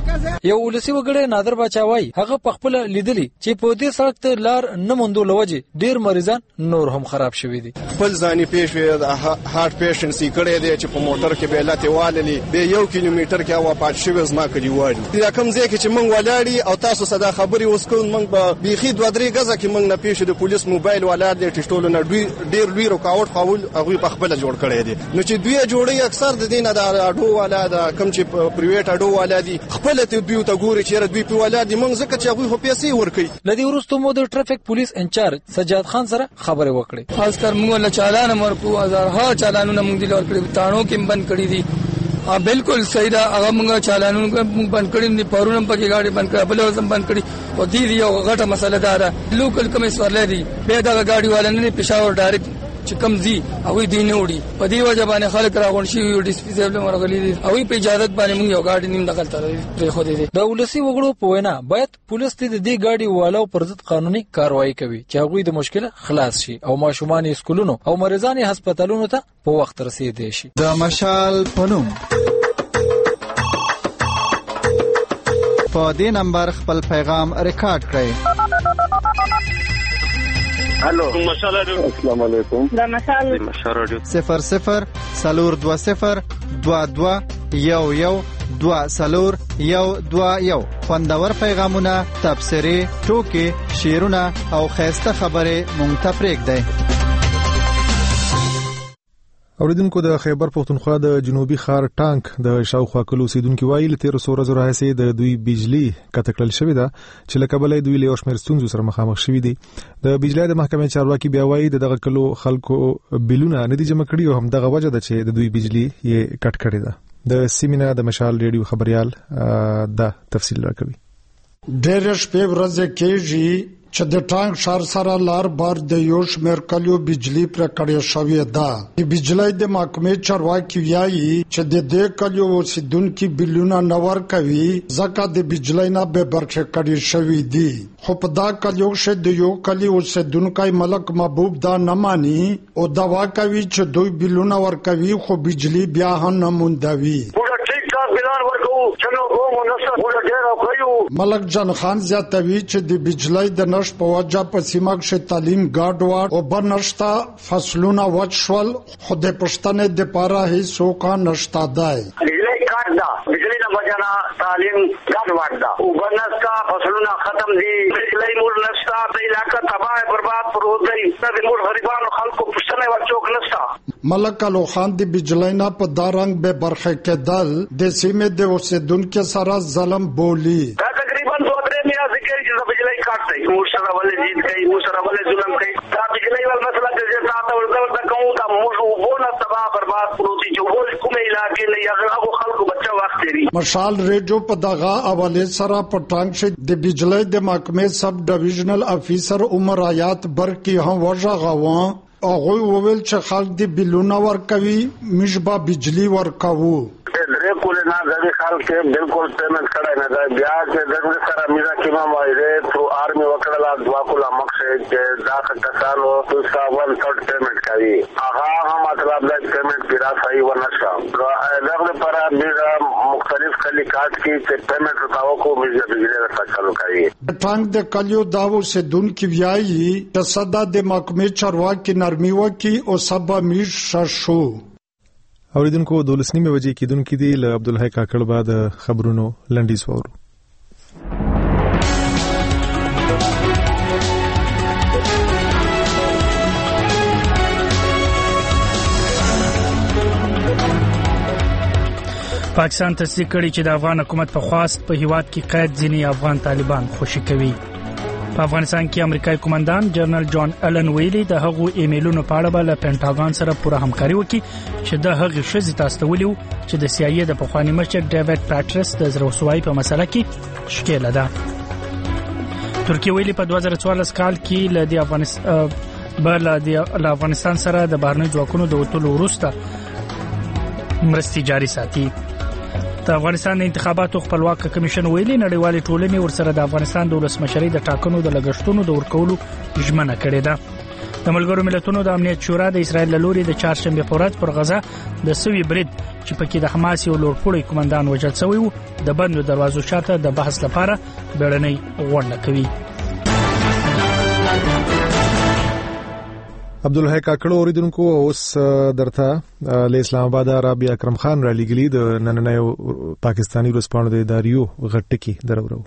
یو ولسی وګړی نادر بچا وای هغه په خپل لیدلی چې په دې سړک ته لار نه موندو لوجه ډیر مریضان نور هم خراب شوي دي خپل ځاني پیښ د هارت پیشنټسي کړي دي چې په موټر کې به لاته والي به 1 کیلومتر کې هوا پات شوي زما کلی وایي دا کوم ځای کې چې مونږ ولاړی او تاسو صدا خبري وسکون مونږ به بيخي 2-3 غزه کې مونږ نه پیښ د پولیس موبایل ولاړ دي ټیټولو نه ډیر لوی رکاوټ خاول هغه په خپل جوړ کړي دي نو چې دوی جوړي اکثر د دینه د اډو والا د کم چې پرایویټ اډو والا دي خپل ته دوی ته ګوري چې دوی په والا دي مونږ ځکه چې هغه هو پیسې ورکړي لدی ورستو مو د ټریفیک پولیس انچارج سجاد خان سره خبرې وکړې خاص کر موږ له چالان مرکو هزارها چالانونه موږ دي لور کړی تانو کې بند کړی دي بالکل صحیح دا هغه موږ چالانونه بند کړی دي پرونم پکې گاډي بند کړه بل وسم بند کړی او دې یو غټه مسله ده لوکل کم سوال لري به دا گاډي والا نه پېښور ډایرکټ چې کم زی او دې نه وړي په دې وجه باندې خلک راغون شي ډیسپیزبل مرغلي دي او په اجازه باندې موږ یو گاډي نیم دخل تر خو دې د ولسی وګړو په وینا باید پولیس دې گاډي والو پر ضد قانوني کاروایی کوي چې هغه د مشکل خلاص شي او ماشومان سکولونو او مریضان هسپتالونو ته په وخت رسیدي شي د مشال پنوم په دې نمبر خپل پیغام ریکارډ کړئ الو مشال رادیو السلام علیکم دا مشال رادیو 00 420 22 112 خوندور پیغامونه تبصرې ټوکې شعرونه او خیسته خبرې مونږ ته پرېږدئ اوریدونکو د خیبر پختونخوا د جنوبي خار ټانک د شاوخوا کلو سیدونکو وایي ل 1300 ورځو راهیسې د دوی بجلی کټکړل شوې ده چې له کبله دوی له شمیر ستونزو سره مخامخ شوي دي د بجلی د محکمې چارواکي بیا وایي دغه کلو خلکو بلونه نه دي جمع کړي او هم دغه وجه ده چې د دوی بجلی یې کټ کړې ده د سیمینه د مشال ریډیو خبريال دا تفصیل راکوي ډېر شپې ورځې کېږي چې د ټانک شار سره لار بار د یو شمیر کلیو بجلی پر کړې شوې ده د بجلی د محکمې چارواکي وایي چې د دې کلیو اوسیدونکو بلونه نور کوي ځکه د بجلی نه به برخه کړې شوې دي خو په دا کلیو شه د یو کلی اوسیدونکو ملک محبوب دا نه مانی او دوا کوي چې دوی بلونه ور کوي خو بجلی بیا هم نه موندوي ملک جان خان زیاتوي چې د بجلی د نش په وجه په سیمه کې تعلیم ګډوډ او بنشتا فصلونه وچول خو د پښتنې د پاره هیڅ کا نشتا دی بجلی نه بجانا تعلیم ګډوډ دا او بنستا فصلونه ختم دي بجلی مور نشتا د علاقې تباہ برباد پروت دی د مور غریبانو خلکو پښتنې ورچوک نشتا ملک علو خان د بجلی نه په دارنګ به برخه کېدل د سیمې د اوسیدونکو سره ظلم بولی دا تقریبا 2-3 میاشتې کې چې بجلی کاټي مور سره ولې جیت کوي مور سره ولې ظلم کوي دا بجلی ول مسله چې تاسو ورته کوم دا مور وبونه تباہ برباد پروت دي چې ول کومه علاقې نه یغه خلکو بچا وخت لري مشال ریډیو په دغه حواله سره په ټانک شه د بجلی د محکمې سب ډیویژنل افیسر عمر آیات برکی هم وژغاوه هغه وویل چې خلک د بلونه ورکوي مشبا بجلی ورکاوه درې کول نه غوي خلک بالکل پیمنٹ کړای نه دا بیا چې دغه سره میرا کې مقدمه معاهده تو آرمی وکړه دوا کوله مقصد چې دا کسانو 1/3 پیمنٹ کوي هغه هم مطلب دا پیمنٹ پیرا صحیح ونشا دغه لپاره موږ مختلف کلیکات کې چې پیمنٹ رکاو کو موږ بجلی راځه چالو کوي ټانګ د کلیو داو سے دن کی ویاي چې صدا د محکمې چارواکي نرمي وکي او سبا میش شو اوریدونکو 12 بجې کېدونکې دی له عبدالحی کاکړ بعد خبرونو لنډیز وورو. پاکستان تصدیق کړي چې د افغان حکومت په خواست په هیواد کې قید ځینی افغان طالبان خوشي کوي. په افغانستان کې امریکایي قومندان جنرال جان الن ویلي د هغو ایمیلونو په اړه به له پینټاګون سره پوره همکاري وکړي چې د هغې ښځې ته استولیو چې د CIA د پخواني مشر ډیوډ پاټرس د زړهوسوایي په مسله کې ښکېله ده. ترکیه ویلي په 2014 کال کې له افغانستان سره د بهرنیو ځواکونو د وتلو وروسته مرستې جاري ساتي. د افغانستان انتخاباتو خپلواک کمیشن ویلي نړیوالې ټولنې ورسره د افغانستان د ولسمشرۍ د ټاکنو د لګښتونو د ورکولو ژمنه کړې ده. د ملګرو ملتونو د امنیت شورا د اسرائیل له لوري د چهارشنبه په ورځ پر غزا د سوي برید چې پکې د حماس یو لوړپوړی کمانډان وژل شوی و د بندو دروازو شاته د بحث لپاره بیړنۍ غونډه کوي. عبدالحی کاکړ اوریدونکو اوس درته له اسلام آباد رابعه اکرم خان را لګلی د نننیو پاکستانی ورسپانو د اداریو غټکی درورو.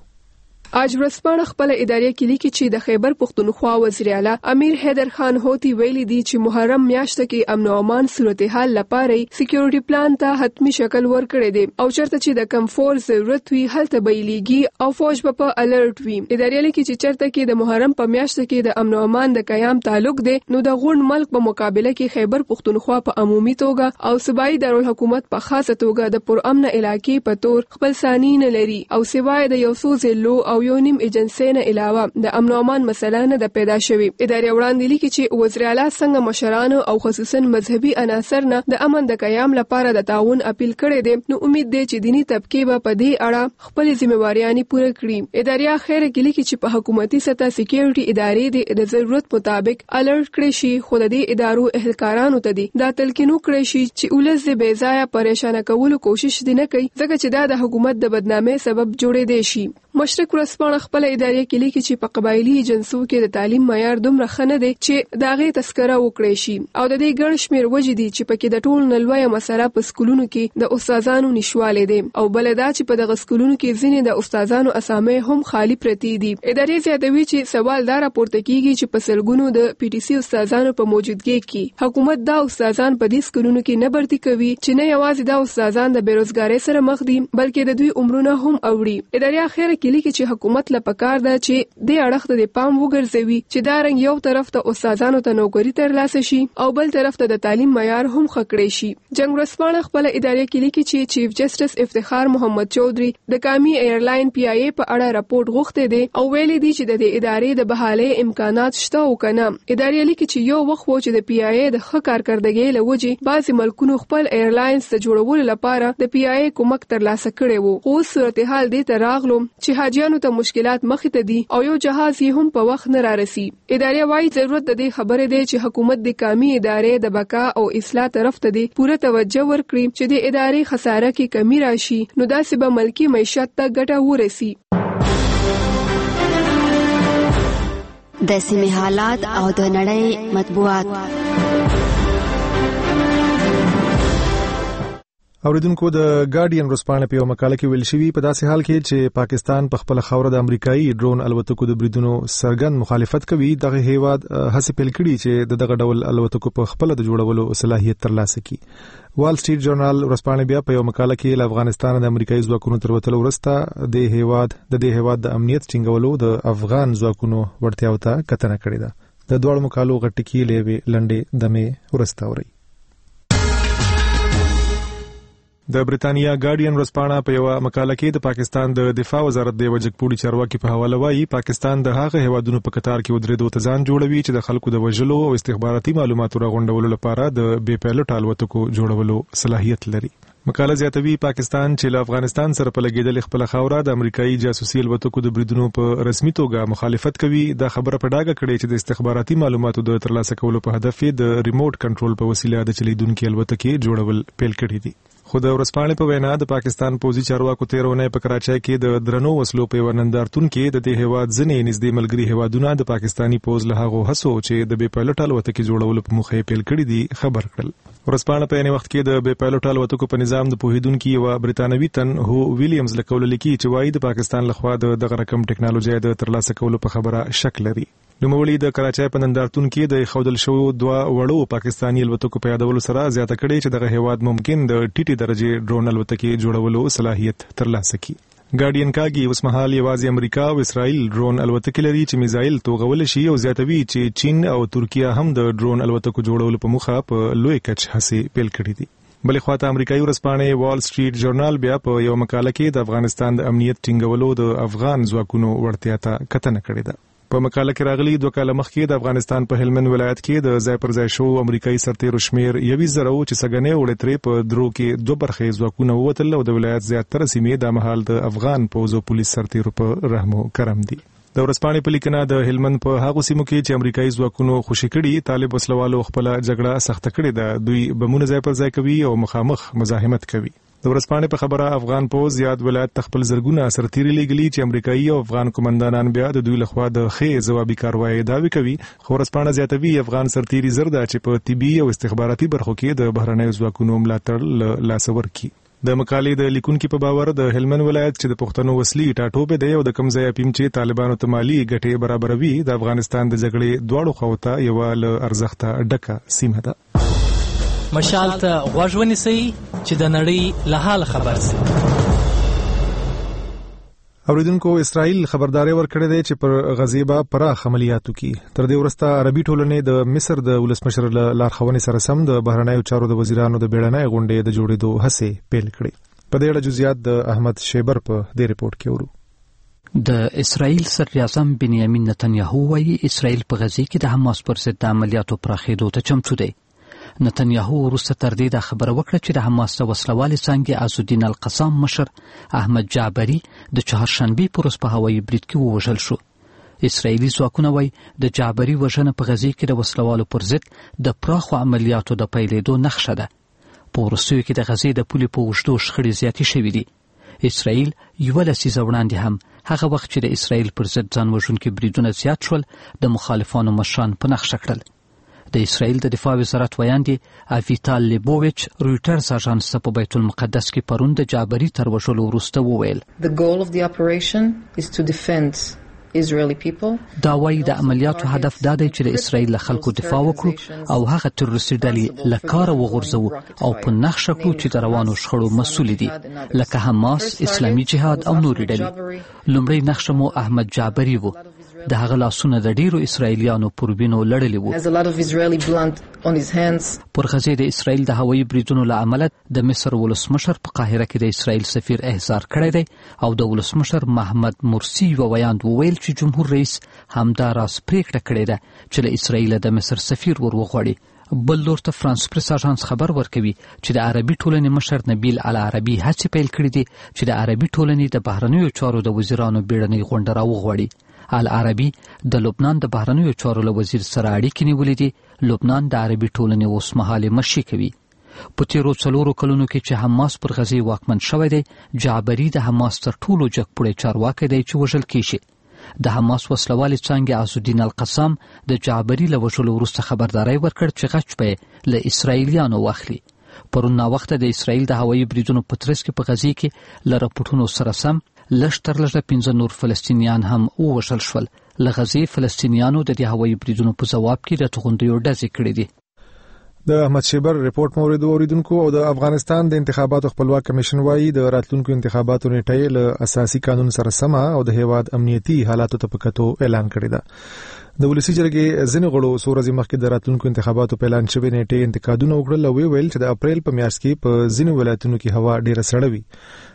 اج ورسپانه خپل ادارې کې لیکي چې د خیبر پختونخوا وزیر اعلی امیر حیدر خان هوتی ویلي دی چې محرم میاشت کې امن او امان صورتحال لپاره سکیورټي پلان ته حتمی شکل ورکړی دی او چرته چې د کمفور ضرورت وي هلته بیلیږي او فوج په الرټ وي. ادارې لیکي چې چرته کې د محرم په میاشت کې د امن او امان د قیام تعلق دی نو د غون ملک په مقابله کې خیبر پختونخوا په عمومي توګه او صوبایي دارالحکومت په خاصه توګه د پرامن علاقې په تور خپل ثاني نه لري او سوای د یو څو ضلعو او یو نیم ایجنسی نه علاوه د امن او امان مسله نه د پیدا شوی. ادارې وړاندې لیکي چې وزیر اعلی څنګه مشران او خصوصا مذهبي عناصر نه د امن د قیام لپاره د تعاون اپیل کړی دی نو امید دی چې دینی طبقه به په دې اړه خپل ځمېواريانې پوره کړي. ادارې اخر کې لیکي چې په حکومتي سطح سکیورټي ادارې د ضرورت مطابق الرټ کړي شي خو د دې ادارو اهلکارانو ته دی دا تلقینو کړی شي چې ولز د بې ځایه پریشان کولو کوشش دی نه کوي ځکه چې دا د حکومت د بدنامۍ سبب جوړې دی شي. مشرق ورسپانه خپل ادارې کې لیکي چې په قبایلی جنسو کې د تعلیم معیار دومره خنه دی چې داغه تذکره وکړي شي او د دې ګڼ شمیر وجې دي چې پکې د ټول نلوي مسله په سکولونو کې د استادانو نشواله دي او بلدا چې په دغه سکولونو کې ځینې د استادانو اسامه هم خالی پرتی دي. ادارې زیاتوي چې سوال دا راپورته کیږي چې په سلګونو د PTC استادانو په موجودګۍ کې حکومت دا استادان په دې سکولونو کې نه برتي کوي چې نه یوازې دا استادان د بیروزګاری سره مخ دي بلکې د دوی عمرونه هم اوړي. ادارې اخر کې لیکي چې حکومت له پکار ده چې د اړخ د پام وګرځوي چې دا رنګ یو طرف ته استادانو ته نوکری ترلاسه شي او بل طرف ته د تعلیم معیار هم خکړې شي. جنگ ورسپانه خپل ادارې کې لیکي چې چیف جسټس افتخار محمد چودري د کامی ایرلاین PIA په اړه راپورټ غوښته دي او ویلي دي چې د ادارې د بحالي امکانات شته او کنه. ادارې لیکي چې یو وخت و چې د PIA د ښه کارکردګۍ لوجې بعضي ملکونو خپل ایرلاینز د جوړولو لپاره د PIA کومک ترلاسه کړي وو خو صورتحال دې ته راغلو چې حاجیانو ته مشکلات مخې ته دي او یو جهاز یې هم په وخت نه رارسي. ادارې وايي ضرورت د دې خبره دی چې حکومت د کامی ادارې د بقا او اصلاح طرف ته دی پوره توجه ورکړي چې د ادارې خساره کې کمی راشي نو داسې به ملکی معیشت ته ګټه ورسي. د سیمې حالات او د نړۍ مطبوعات. اوریدونکو د ګارډین ورسپانه په یو مقاله کې ویل شوی په داسې حال کې چې پاکستان په خپل خوره د امریکایي ډرون الوتکو د بریدونو سرګن مخالفت کوي دغه هیواد هڅه پیل کړي چې دغه ډول الوتکو په خپل د جوړولو صلاحیت ترلاسه کړي. وال سټریټ جورنال ورسپانه بیا په یو مقاله کې له افغانستان د امریکایي ځواکونو تر وتلو وروسته د دې هیواد د امنیت ټینګولو د افغان ځواکونو وړتیاو ته کتنه کړې ده. د دوړ مقالو غټکی لوي لنډې دمه ورستوري. د بریتانیا ګارډین ورسپانه په یو مقاله کې د پاکستان د دفاع وزارت د وجګپوړي چارواکي په حواله وایي پاکستان د هغه هیوادونو په قطار کې ودرېدو ته ځان جوړوي چې د خلکو د وژلو او استخباراتي معلوماتو راغونډولو لپاره د بې پایلوټ الوتکو جوړولو صلاحیت لري. مقاله زیاتوي پاکستان چې له افغانستان سره په لګیدل خپل خاوره د امریکایي جاسوسي الوتکو د بریدونو په رسمي توګه مخالفت کوي. دا خبره په ډاګه کړې چې د استخباراتي معلوماتو د ترلاسه کولو په هدف د ریموټ کنټرول په وسیله د چلیدونکو الوتکې جوړول پیل کړي دي. خو د ورځپاڼې په وینا د پاکستان پوځي چارواکو تیرونه په کراچۍ کې د درنو وسلو په ورنندارتون کې د دې هیواد ځنې نږدې ملګري هیوادونه د پاکستانی پوځ له هغو هڅو چې د بې پایلوټ الوتکې جوړولو په موخه پیل کړي دي خبر کړل. ورځپاڼه په یوه وخت کې د بې پایلوټ الوتکو په نظام د پوهیدونکو یو برتانوي تن هو ویلیامز لیکل لیکي چې وايي د پاکستان لخوا دغه رقم ټکنالوژي د ترلاسه کولو په خبره شک لري. نوموړي د کراچۍ په نندارتون کې د خودل شو دوه وړو پاکستانی الوتکو په یادولو سره زیاته کړې چې دغه هیواد ممکن د ټیټي درجه ډرون الوتکې جوړولو صلاحیت ترلاسه کړي. ګارډین کاګي اوس مهال یوازې امریکا او اسرائیل ډرون الوتکې لري چې میزایل توغول شي او زیاتوي چې چین او ترکیه هم د ډرون الوتکو جوړولو په موخه په لوی کچ هڅې پیل کړې دي. بلې خواته امریکایي ورځپاڼې وال سټریټ ژورنال بیا په یو مقاله کې د افغانستان د امنیت ټینګولو د افغان ځواکونو وړتیا ته کتنه کړې ده. په مقاله کې راغلي 2 کاله مخکې د افغانستان په هلمند ولایت کې د ځای پر ځای شو امریکایي سرتیرو شمیر 1,000 چې سګنې وړې ترې په درو کې 2 برخې ځواکونه ووتل او د ولایت زیاتره سیمې د مهال د افغان پوځ او پولیس سرتیرو په رحم او کرم دي. د ورځپاڼې په لیکنه د هلمند په هغو سیمو کې چې امریکایي ځواکونو خوشي کړي طالب وسلوالو خپل جګړه سخت کړې ده. دوی بمونه ځای پر ځای کوي او مخامخ مزاحمت کوي. د ورځپاڼې په خبره افغان پوځ یاد ولایت تخپل زرګونه سرتیري لګلي چې امریکایي او افغان قومندانان بیا د دوی لخوا د خې ځوابي کاروایی داوی کوي. خو ورځپاڼه زیاتوي افغان سرتیري زردا چې په طبي او استخباراتي برخو کې د بهرنیو ځواکونو ملاتړ لاسور کی. د مقالې د لیکونکو په باور د هلمند ولایت چې د پښتنو وسلې ټاټوبه دی او د کمزای اپیم چې طالبانو ته مالی ګټې برابروي د افغانستان د جګړې دواړو خواته یو له ارزښته ډکه سیمه ده. مشال ته غوږ ونیسئ چې د نړۍ له حال خبر شئ. اوریدونکو اسرائیل خبرداري ورکړې ده چې پر غزه پراخ عملیاتو کې تر دې وروسته عربي ټولنې د مصر د ولسمشر لارښوونې سره سم د بهرنیو چارو د وزیرانو د بیړنۍ غونډې د جوړېدو هڅې پیل کړې. په دې اړه جزئیات د احمد شیبر په دې ریپورت کې ورو. د اسرائیل صدر اعظم بنیامین نتنیاهو وايي اسرائیل په غزه کې د حماس پر ضد د عملیاتو پراخېدو ته چمتو دی. نتنیاهو وروسته تر دې د خبره وکړه چې د حماس د وسلوالې څانګې عزالدین القسام مشر احمد جعبری د چهارشنبې پر ورځ په هوایي برید کې ووژل شو. اسرائیلي ځواکونه وايي د جعبری وژنه په غزه کې د وسلوالو پر ضد د پراخو عملیاتو د پیلېدو نښه ده. په وروستیو کې د غزې د پولې په اوږدو شخړې زیاتې شوې دي. اسرائیل یوه لسیزه وړاندې هم هغه وخت چې د اسرائیل پر ضد ځان وژونکي بریدونه زیات شول د مخالفانو مشران په نښه کړل. د اسرائیل د دفاع وزارت ویاندې اویتال لیبوویچ رویټرز اژانس ته په بیت المقدس کې پرون د جعبری تر وژلو وروسته وویل دا وايي د عملیاتو هدف دا دی چې د اسرائیل له خلکو دفاع وکړو او هغه تروریستي ډلې له کاره وغورځوو او په نښه کړو چې د روانو شخړو مسؤل دي لکه حماس، اسلامي جهاد او نورې ډلې. لومړی نښه مو احمد جعبری و. د هغه لاسونه د ډیرو اسرائیلیانو پر وینو لړلي وو. پر غزې د اسرائیل د هوایي بریدونو له امله د مصر ولسمشر په قاهره کې د اسرائیل سفیر احضار کړی دی او د ولسمشر محمد مرسی یو ویاند وویل چې جمهور رئیس همداراز پریکړه کړې ده چې له اسرائیل د مصر سفیر وروغواړي. بل لور ته فرانس پریس اژانس خبر ورکوي چې د عربي ټولنې مشر نبیل العربي هڅې پیل کړې دي چې د عربي ټولنې د بهرنیو چارو د وزیرانو بیړنۍ غونډه راوغواړي. العربي د لبنان د بهرنیو چارو له وزیر سره اړیکې نیولې دي. لبنان د عربي ټولنې اوسمهاله مشي کوي. په تیرو 4 کلونو کې چې حماس پر غزې واکمن شوی دی، جعبری د حماس تر ټولو جګپوړی چارواکی دی چې وژل کیږي. د حماس وسلوالې څانګې عزالدین القسام د جعبری له وژلو وروسته خبرداری ورکړ چې غچ به له اسرائیلیانو واخلي. پرون ناوخته د اسرائیل د هوایي بریدونو په ترڅ کې په غزې کې له راپورټونو سره سم لږ تر لږه 15 نور فلسطینیان هم ووژل شول. له غزې فلسطینیانو د دې هوایي بریدونو په ځواب کې د توغندیو ډزې کړې دي. د احمد شیبر ریپورت مورید اوریدونکو او د افغانستان د انتخاباتو خپلواک کمیشن وايي د راتلونکو انتخاباتو نیټه له اساسي قانون سره سمه او د هیواد امنیتي حالاتو ته پکتو اعلان کړی ده. د ولسی جرګې ځینې غړو څو ورځې مخکې د راتلونکو انتخاباتو په اعلان شوی نیټه انتقادونه وکړل او ویل چې د اپریل په میاشت کې په ځینو ولایتونو کې هوا ډیره سړه وي.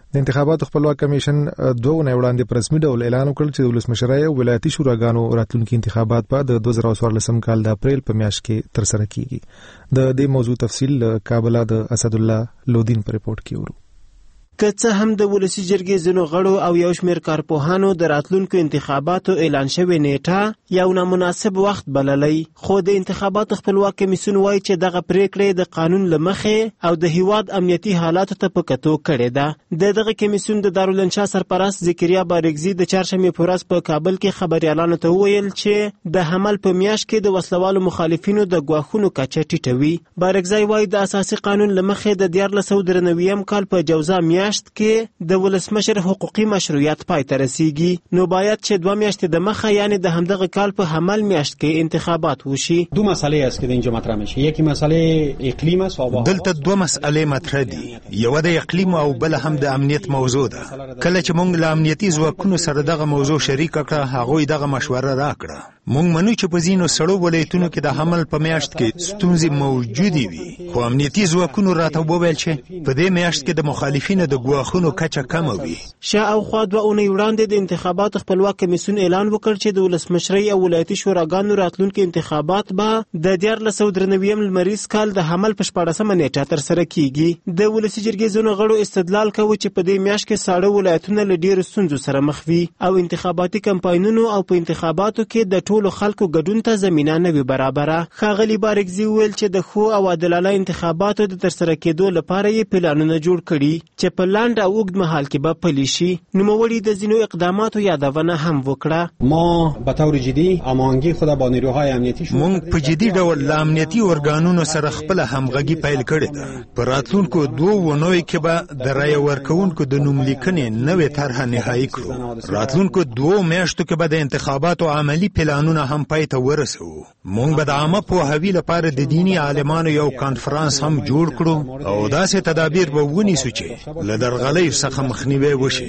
د انتخاباتو خپلواک کمیشن 2 اونۍ وړاندې په رسمي ډول اعلان وکړ چې د ولسمشرۍ او ولایتي شوراګانو راتلونکي انتخابات په د 2014 کال د اپریل په میاشت کې ترسره کیږي. د دې موضوع تفصیل کابل د اسد الله لودین په ریپورت کې ورو. که څه هم د ولسی جرګې ځینو غړو او یو شمېر کارپوهانو د راتلونکو انتخاباتو اعلان شوې نیټه یو نامناسب وخت بللی، خو د انتخاباتو خپلواک کمیسیون وایي چې دغه پریکړې د قانون له مخې او د هیواد امنیتي حالاتو ته په کتو کړې ده. د دغه کمیسیون د دارالانشا سرپرست ذکریا بارګزي د چهارشنبې په ورځ په کابل کې خبريالانو ته وویل چې د حمل په میاشت کې د وسلوالو مخالفینو د ګواښونو کچه ټیټوي. بارګزي وایي د اساسي قانون له مخې د 1493 کال په جوزا میاشت کې د ولسمشر حقوقي مشروعیت پای ته رسیږي، نو باید چې 2 میاشتې د مخه یعنی د همدغه کال په حمل میاشت کې انتخابات وشي. دو مسئله است که اینجا مطرح میشه. یکی مسئله اقلیم است. دلته 2 مسئله مطرح دي، یو د اقلیم او بل هم د امنیت موضوع ده. کله چې موږ له امنیتي ځواکونو سره دغه موضوع شریک کړه، هغه دغه مشوره راکړه. موږ منو چې په ځینو سړو ولایتونو کې د حمل په میاشت کې ستونزې موجودې وي، خو امنیتي ځواکونو راته وویل چې په دې میاشت کې د مخالفینو د ګواښونو کچه کمه وي. شاوخوا 2 اونۍ وړاندې د انتخاباتو خپلواک کمیسیون اعلان وکړ چې د ولسمشرۍ او ولایتي شوراګانو راتلونکي انتخابات به د 1493 لمریز کال د حمل په 14مه نیټه ترسره کیږي. د ولسی جرګې ځینو غړو استدلال کوي چې په دې میاشت کې ساړه ولایتونه له ډېرو ستونزو سره مخ وي او انتخاباتي کمپاینونو او په انتخاباتو کې د ټولو خلکو ګډون ته زمینه نه وي برابره. ښاغلي بارګزي ویل چې د ښو او عادلانه انتخاباتو د ترسره کېدو لپاره یې پلانونه جوړ کړي چې په لاندې او اوږد مهال کې به پلي شي. نوموړي د ځینو اقداماتو یادونه هم وکړه. ما به طور جدي هماهنګي خود با نیروهای امنیتي موږ په جدي ډول له امنیتي ارګانونو سره خپل همغږي پیل کړې ده. په راتلونکو 2 اونیو کې به د رای ورکوونکو د نوملیکنې نوې طرحه نهایی کړو. راتلونکو 2 میاشتو کې به د انتخاباتو عملی پلانونه هم پای ته ورسو. موږ به د عامه پوهاوي لپاره د دیني عالمانو یو کانفرنس هم جوړ کړو او داسې تدابیر به ونیسو چې له درغلۍ څخه مخنیوی وشي.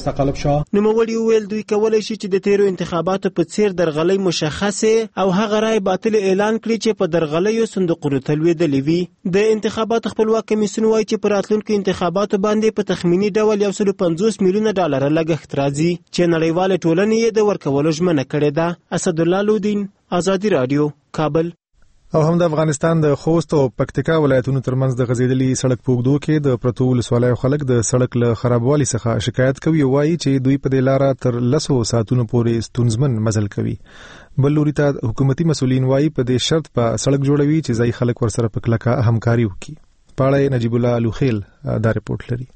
نوموړي وویل دوی کولی شي چې د تیرو انتخاباتو په څیر درغلۍ مشخصه او هغه رای باطل اعلان کړي چې په درغلیو صندوقونو تلویدلې وي. د انتخاباتو خپلواک کمیسیون وایي چې په راتلونکو انتخاباتو باندې په تخمینی ډول 150 میلیونه ډالر لګښت راځي چې نړیواله ټولنه یې د ورکولو ژمنه کړې ده. اسد الله لودین، آزادی رادیو، کابل. او هم د افغانستان د خوست او پکتیکا ولایتونو ترمنځ د غزیدلي سړک پوګدو کې د پرتو ولسوالۍ خلک د سړک له خرابوالي څخه شکایت کوي او وایي چې دوی په دې لاره تر 100 ساعتونو پورې ستونزمن مزل کوي. بل لوري ته حکومتي مسولین وایي په دې شرط په سړک جوړوي چې ځای خلک ورسره په کلکه همکاري وکړي. پاړې نجیب الله الوخیل دا رپورټ لري.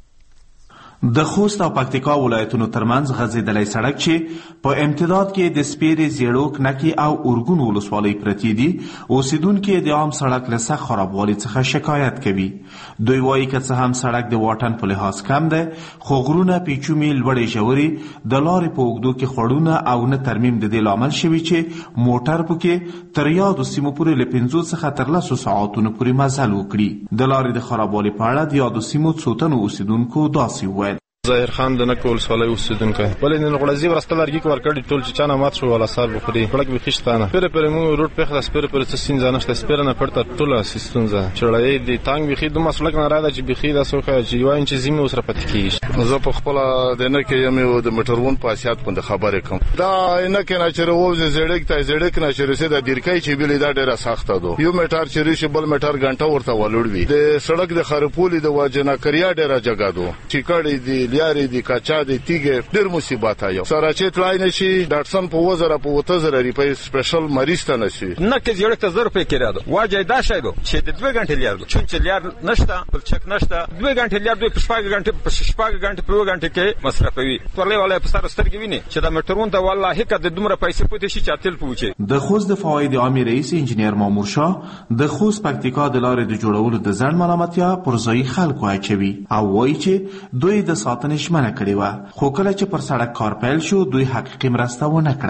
د خوست او پکتیکا ولایتونو ترمنځ غځېدلی سړک چې په امتداد کې د سپیرې، زیړوک، نکې او اورګون ولسوالۍ پرتې دي، اوسیدونکي د عام سړک له سخت خرابوالي څخه شکایت کوي. دوی وایي که څه هم سړک د واټن په لحاظ کم دی، خو غرونه، پیچومې، لوړې ژورې، د لارې په اوږدو کې خړونه او نه ترمیم د دې لامل شوي چې موټر پکې تر یادو سیمو پورې له 5 څخه تر 10 ساعتونو پورې مزل وکړي. د لارې د خرابوالي په اړه د یادو سیمو څو تنو اوسیدونکو داسې وویل. ظاهر خان د نکو ولسوالۍ اوسیدونکی ولې نن غړځي ورسته لرګي ورکړي ټول چې چانه مات شو ولا سار بخوري خلک به خښتانه پر مو روټ په خلاص پر څه سین ځانشته سپیر نه پړته ټول سیستونزه چړای دي تانګ بخي د مسلک نه راځي چې بخي د سوخه چې یو انچ زمي اوسره پټ کیږي. زه په خپل د نه کې یم د مټرون په اسیات باندې خبرې کوم. دا نه کې نه چې روز زړک ته زړک نه چې رسیدا دیرکای چې بل دا ډیره سخته ده. یو میټر چې ریش بل میټر غنټه ورته ولوړ وي. د سړک د خرپولې د واجنه کریا ډیره جګه ده. چې کړي دي لیاري دي کچا دي تیګه ډیر مصیبت آیو. سره چې تلای نشي ډاکټر په وزره په 3000 روپۍ سپیشل مریض ته نشي. نه کې زړک ته 1000 روپۍ کېرادو. واجه دا شای دو چې د 2 غنټې لیار چون چې لیار نشته بل چک نشته 2 غنټې لیار 2 پښپاګ غنټه پښپاګ غنټه په غنټه کې مصرفوي. ټولې والے په سر سترګې ویني چې دا مټرون ته والله کده دومره پیسې پوتې شي چې تل پوچي. د خوست د فواید عامه رئیس انجنیر مامور شاه د خوست پکتیکا د لارې د جوړولو د ځان ملامتیا پر ځای خلکو اچوي او وایي چې دوی د ساتنې ژمنه کړې و، خو کله چې پر سړک کار پیل شو دوی حقیقي مرسته ونه کړه.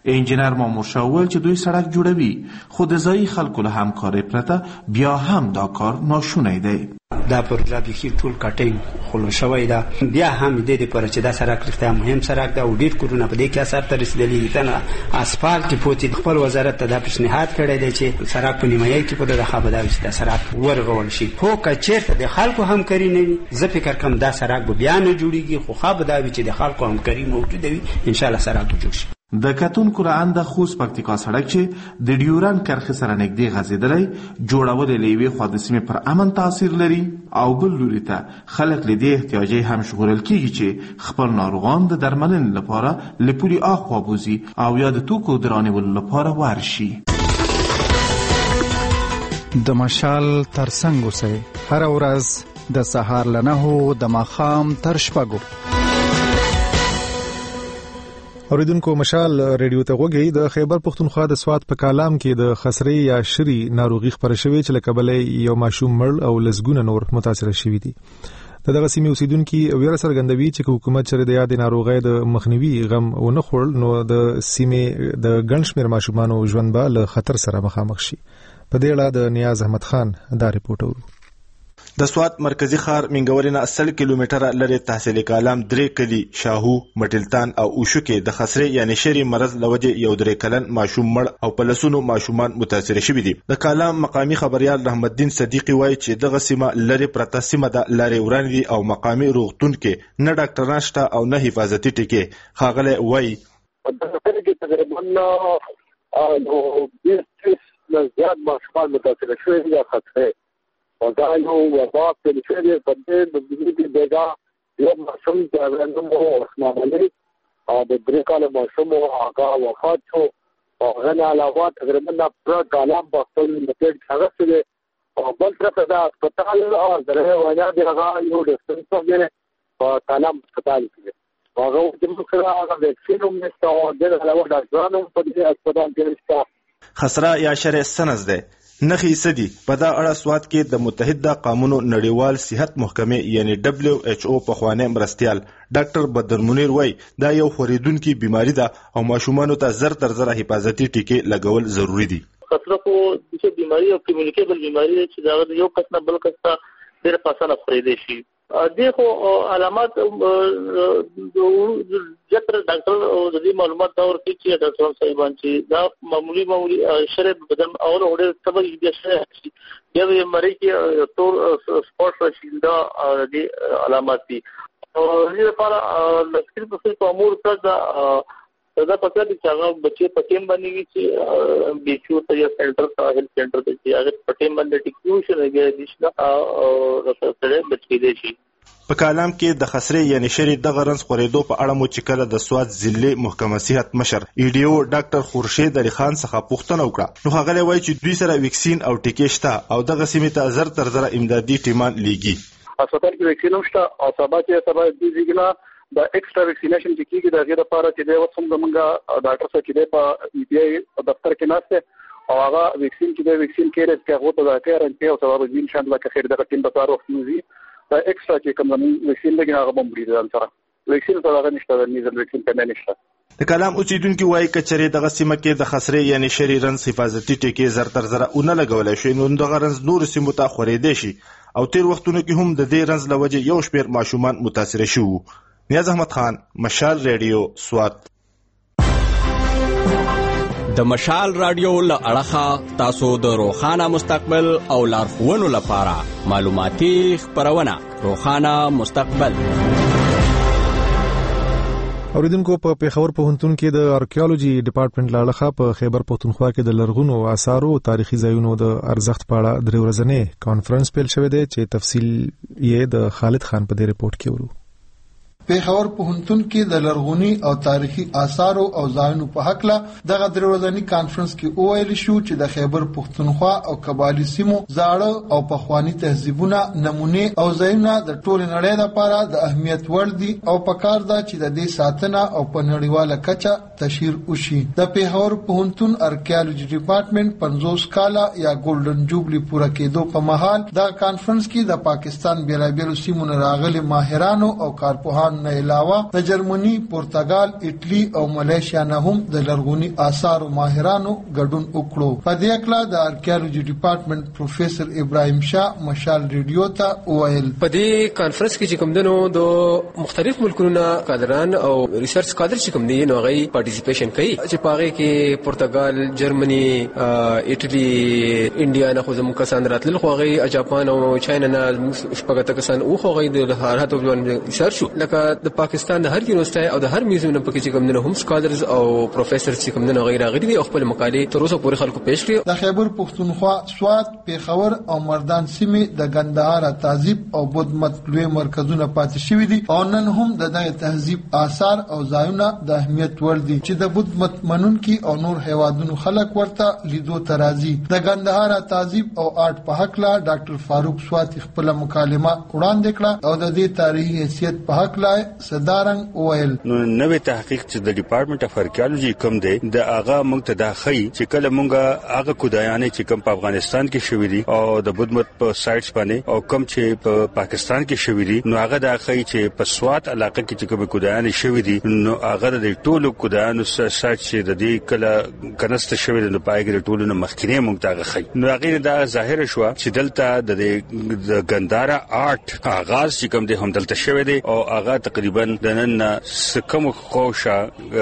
انجینر مامور شاه وویل چې دوی سړک جوړوي خو د ځایي خلکو له همکارۍ پرته بیا هم دا کار ناشونی دی. دا پروژه بخي ټول کټۍ خلو شوی دا بیا هم د دې لپاره چې دا سړک رښتیا مهم سړک دا او ډیر کورونه په دې کې اثر ته رسیدلی دي. تنه اسفالټ پوتې خپل وزارت ته دا پیشنهاد کړی دی چې سړک په نیمایي کې په دغه خبره دا چې دا سړک ورغول شي. خو که چېرته د خلکو همکاري نه وي زه فکر کوم دا سړک به بیا نه جوړیږي. خو خو به دا وي چې د خلکو همکاري موجوده وي ان شاء الله سړک به جوړ شي. د کتونکو رانده خوست پکتیکا سړک چې د ډیورن کرښې سره نږدې غځېدلی جوړول یې له یوې خوا د سیمې پر امن تاثیر لري او بل لوري ته خلک له دې احتیاجۍ هم ژغورل کیږي چې خپل ناروغان د درملنې لپاره له پولې اخوا بوځي او یا د توکو د رانیولو لپاره ورشي. د مشال ترڅنګ اوسئ هره ورځ د سهار له 9 د ماښام تر 6. اوریدونکو مشال ریډیو ته غوږی. د خیبر پختونخوا د سوات په کالام کې د خسرې یا شری ناروغي خبره شوې چې له کبله یو ماشوم مړ او لسګونه نور متاثر شوي دي. دغه سیمې اوسیدونکو ویره څرګندوي چې حکومت چېرې د یاد ناروغۍ د مخنیوي غم ونه خورل نو د سیمې د ګڼ شمېر ماشومانو ژوند به له خطر سره مخامخ شي. په دې اړه د نیاز احمد خان دا رپورټ اورو. د سوات مرکزی ښار منګورینه 80 کیلومتره لري تحصیل کالام درې کلی شاهو مټلتان او اوشوکې د خسرې یعنی شری مرض لوجه یو درې کلن ماشوم مړ او پلسونو ماشومان متاثر شوي دي. د کالام مقامی خبريال رحمت الدین صدیقی وایي چې دغه سیمه لري پرته سیمه د لارې وران دي او مقامی روغتون کې نه ډاکټران شته او نه حفاظتي ټکي. خاغله وایي د خپل کې تقریبا نو 20 زیات ماشومان متاثر شوي دي خطر او دا یو وبا په لشي په دې د دې بیګا یو ماشوم چې غوښنه مو اسمانلي او د درې کال ماشوم هغه وفات شو او غنا علاوه تقریبا پر کالام په خپل میټ هغه سره او بل طرف دا هسپتال او درې وینا دی هغه یو د څنګه په کالام هسپتال کې هغه د مخه هغه ویکسین هم نشته او د علاوه ډاکټرانو په دې هسپتال کې نشته. خسرا یا شر سنز ده نخي سدي په دا اړه سوات کې د متحده قانونو نړیوال صحت محکمې یعنی WHO په خوانه مرستيال ډاکټر بدر منیر وای دا یو خریدونکو بیماری ده او ماشومان ته زر تر زر حفاظتي ټکي لګول ضروری دي. خطر کو د بیماری او کمیونیکیبل بیماری چې دا یو کس نه بل کس ته ډېر پاسانه خریدي شي. دغه علامات جتر ډاکټر او د دې معلومات دا ورته چې ډاکټر صاحبان چې دا معمولی شرب بدن او اورې سبب دې شي یو مریض کې تور سپورټ راشي دا د علامات دي او دې لپاره لکه په امور څخه دا پکې چې هغه بچي په ټیم باندې چې بیچو ته یا سنټر ته هیلث سنټر ته چې هغه په ټیم باندې ټیکیوشن راګي دي او سره بچي دي شي. په کالام کې د خسرې یعنی شری د غرنس خورېدو په اړه مو چې کله د سوات ضلع محکمه صحت مشر ایډیو ډاکټر خورشید علي خان څخه پوښتنه وکړه نو هغه وایي چې دوی سره ویکسین او ټیکې شته او دغه سیمې ته زر تر زر امدادي ټیمان لیږي. هسپتال کې ویکسین هم شته او سبا د دې دا ایکسترا ویکسینیشن چې کیږي د غیر لپاره چې د وڅم زمونږه ډاکټر سره چې په ای پی آی دفتر کې ناشته او هغه ویکسین چې د ویکسین کېرز کې هغه ته د کارنټي او سبب دین شان د خیر د ټیم په کار وختي دا ایکسترا چې کوم ویکسین لګي هغه بمبري ځان سره ویکسین ته هغه نشته د نیزل ویکسین په نشته. د کلام اوسیدونکو وایي کچري دغه سیمه کې د خسرې یعنی شریرنس حفاظتي ټکي زر تر زر اون لګولای شي نو دغه رنز نور سیمو ته خورېدې شي او تیر وختونو کې هم د دې رنز لوجه یو شمېر ماشومان متاثر شو. نیاز احمد خان مشال ریډیو سوات. د مشال رادیو له اړخه تاسو د روخانه مستقبل او لارښوونو لپاره معلوماتي خبرونه روخانه مستقبل. اوریدونکو په پیښور پوهنتون کې د آرکیالوجي ډپارټمنټ لاړه په خیبر پښتونخوا کې د لرغونو آثارو تاریخي ځایونو د ارزښت په اړه درې ورځې کانفرنس پیل شوی دی چې تفصیل یې د خالد خان په دې ریپورت کې ورو. پیښور پوهنتون کې د لرغونی او تاریخي آثارو او ځایونو په حق له دغه درې ورځنی کانفرنس کې وویل شو چې د خیبر پښتونخوا او قبایلی سیمو زاړه او پخوانی تهذیبونه نمونه او ځایونه د ټول نړۍ لپاره د اهمیت وړ دي او پکار ده چې د دې ساتنه او په نړیواله کچه تشهیر وشي. د پیښور پوهنتون آرکیالوجي ډپارټمنټ 50 کاله یا ګولډن جوبلی پوره کېدو په مهال د کانفرنس کې د پاکستان بیلابیلو سیمو راغلي ماهرانو او کارپوهانو ایران نه علاوه د جرمني، پرتګال، ایټلی او ملیشیا نه هم د لرغوني آثارو ماهرانو ګډون وکړو. په دې اړه د آرکیالوجي ډپارټمنټ پروفیسور ابراهیم شاه مشال ریډیو ته وویل. په دې کانفرنس کې چې کوم دنو د مختلف ملکونو کادران او ریسرچ کادر چې کوم دي نو غي پارټیسیپیشن کوي چې پاره کې پرتګال، جرمني، ایټلی، انډیا نه خو زموږ کسان راتلل، خو غي جاپان او چاینا نه شپږ کسان او خو غي د هرات او ریسرچ لکه د پاکستان د هر یونیورسيټي او د هر میوزیم په کې چې کوم دنو هم سکالرز او پروفیسور چې کوم دنو غیر غړي دي خپل مقالې تر اوسه پورې خلکو پېښ کړي. د خیبر پښتونخوا، سوات، پیښور او مردان سیمې د ګندهارا تهذیب او بدمت لوی مرکزونه پاتې شوي دي او نن هم د دغه تهذیب آثار او ځایونه د اهمیت وړ دي چې د بدمت منونکي او نور هیوادونو خلک ورته لیدو ته راځي. د ګندهارا تهذیب او آرټ په حق لا ډاکټر فاروق سواتی خپل مکالمه وړاندې کړه او د دې تاریخي حیثیت په حق لا صدارنګ وویل. نو نوې تحقیق چې د ډپارټمنټ اف آرکیالوجي کوم دی د هغه موږ ته دا ښیي چې کله موږ هغه کودایانې چې کوم په افغانستان کې شوي دي او د بدمت په سایټس باندې او کوم چې په پاکستان کې شوي دي نو هغه دا ښیي چې په سوات علاقه کې چې کوم کودایانې شوي دي نو هغه د ټولو کودایانو سایټ چې د دې کله کنست شوي دي نو پایګر ټولو نه مخکینه موږ ته ښیي. نو هغه دا ظاهر شو چې دلته د ګندهارا آرټ آغاز چې کوم دی هم دلته شوی دی او هغه تقریبا د نن سکم خوشا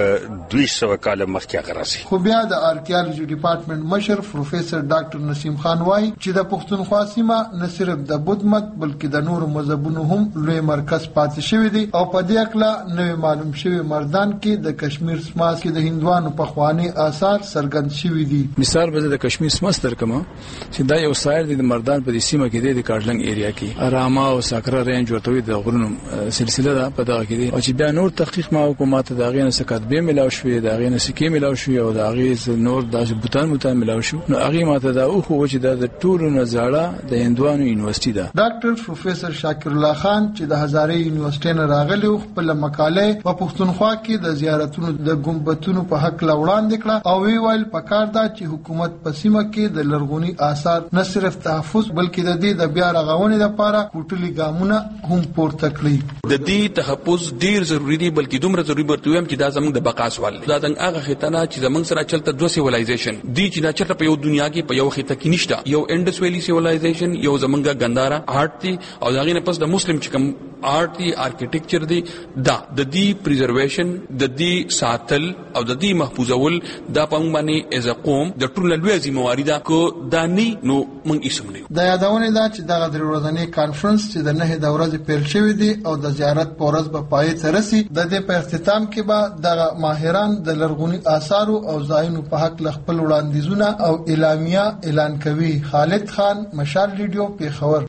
200 کال مخکې هغه راځي. خو بیا د آرکیالوجي ډپارټمنټ مشر پروفیسور ډاکټر نسیم خان وايي چې د پښتونخوا سیمه نه صرف د بدمت بلکې د نورو مذهبونو هم لوی مرکز پاتې شوی دی او په دې اړه نوې معلوم شوی مردان کې د کشمیر سماس کې د هندوانو پخوانی آثار څرګند شوی دي. مثال به د کشمیر سماس درکمه چې دا یو سایر دی د مردان په سیمه کې د کارلنګ ایریا کې اراما او ساکرا رینج ورته د غرونو سلسله ده په دغه کې دي او چې بیا نور تحقیق ما حکومت د غینه سکات به ملاو شوې د غینه سکه ملاو شوې او د غیز نور د بوتان ملاو شو نو هغه ماته دا او خو چې د ټولو نزاړه د هندوانو یونیورسيټي ده. ډاکټر پروفیسور شاکر الله خان چې د هزاره یونیورسيټي نه راغلی خپل مقاله په پښتونخوا کې د زیارتونو د ګمبتونو په حق وړاندې کړه او ویل پکار دا چې حکومت په سیمه کې د لرغونی آثار نه صرف تحفظ بلکې د دې د بیا رغونې لپاره کوټلي ګامونه هم پورته کړی. د دې تحفظ ډیر ضروری دی بلکې دومره ضروری برته ویم چې دا زموږ د بقا سوال دی. دا څنګه هغه خطانه چې زموږ سره چلته دوه سیویلایزیشن دی چې دا چلته په یو دنیا کې په یو خطه کې نشته. یو انډس ویلی سیویلایزیشن یو زموږ ګندهارا آرټ دی او دا غینه پس د مسلم چې کوم آرټ دی آرکیټیکچر دی دا د دې پریزرویشن د دې ساتل او د دې محفوظول دا په موږ باندې از قوم د ټول لوی ذمہواری ده کو دا نه نو موږ یې سمونه. د یادونه ده چې دغه درې ورځې کانفرنس چې د 9 د ورځې پیل شوی دی او د زیارت په ورځ به پای ته رسي. د دې په اختتام کې به د ماهران د لرغونی آثارو او ځایونو په حق خپل وړاندیزونه او اعلامیه اعلان کوي. خالد خان، مشال ریډیو، پیښور.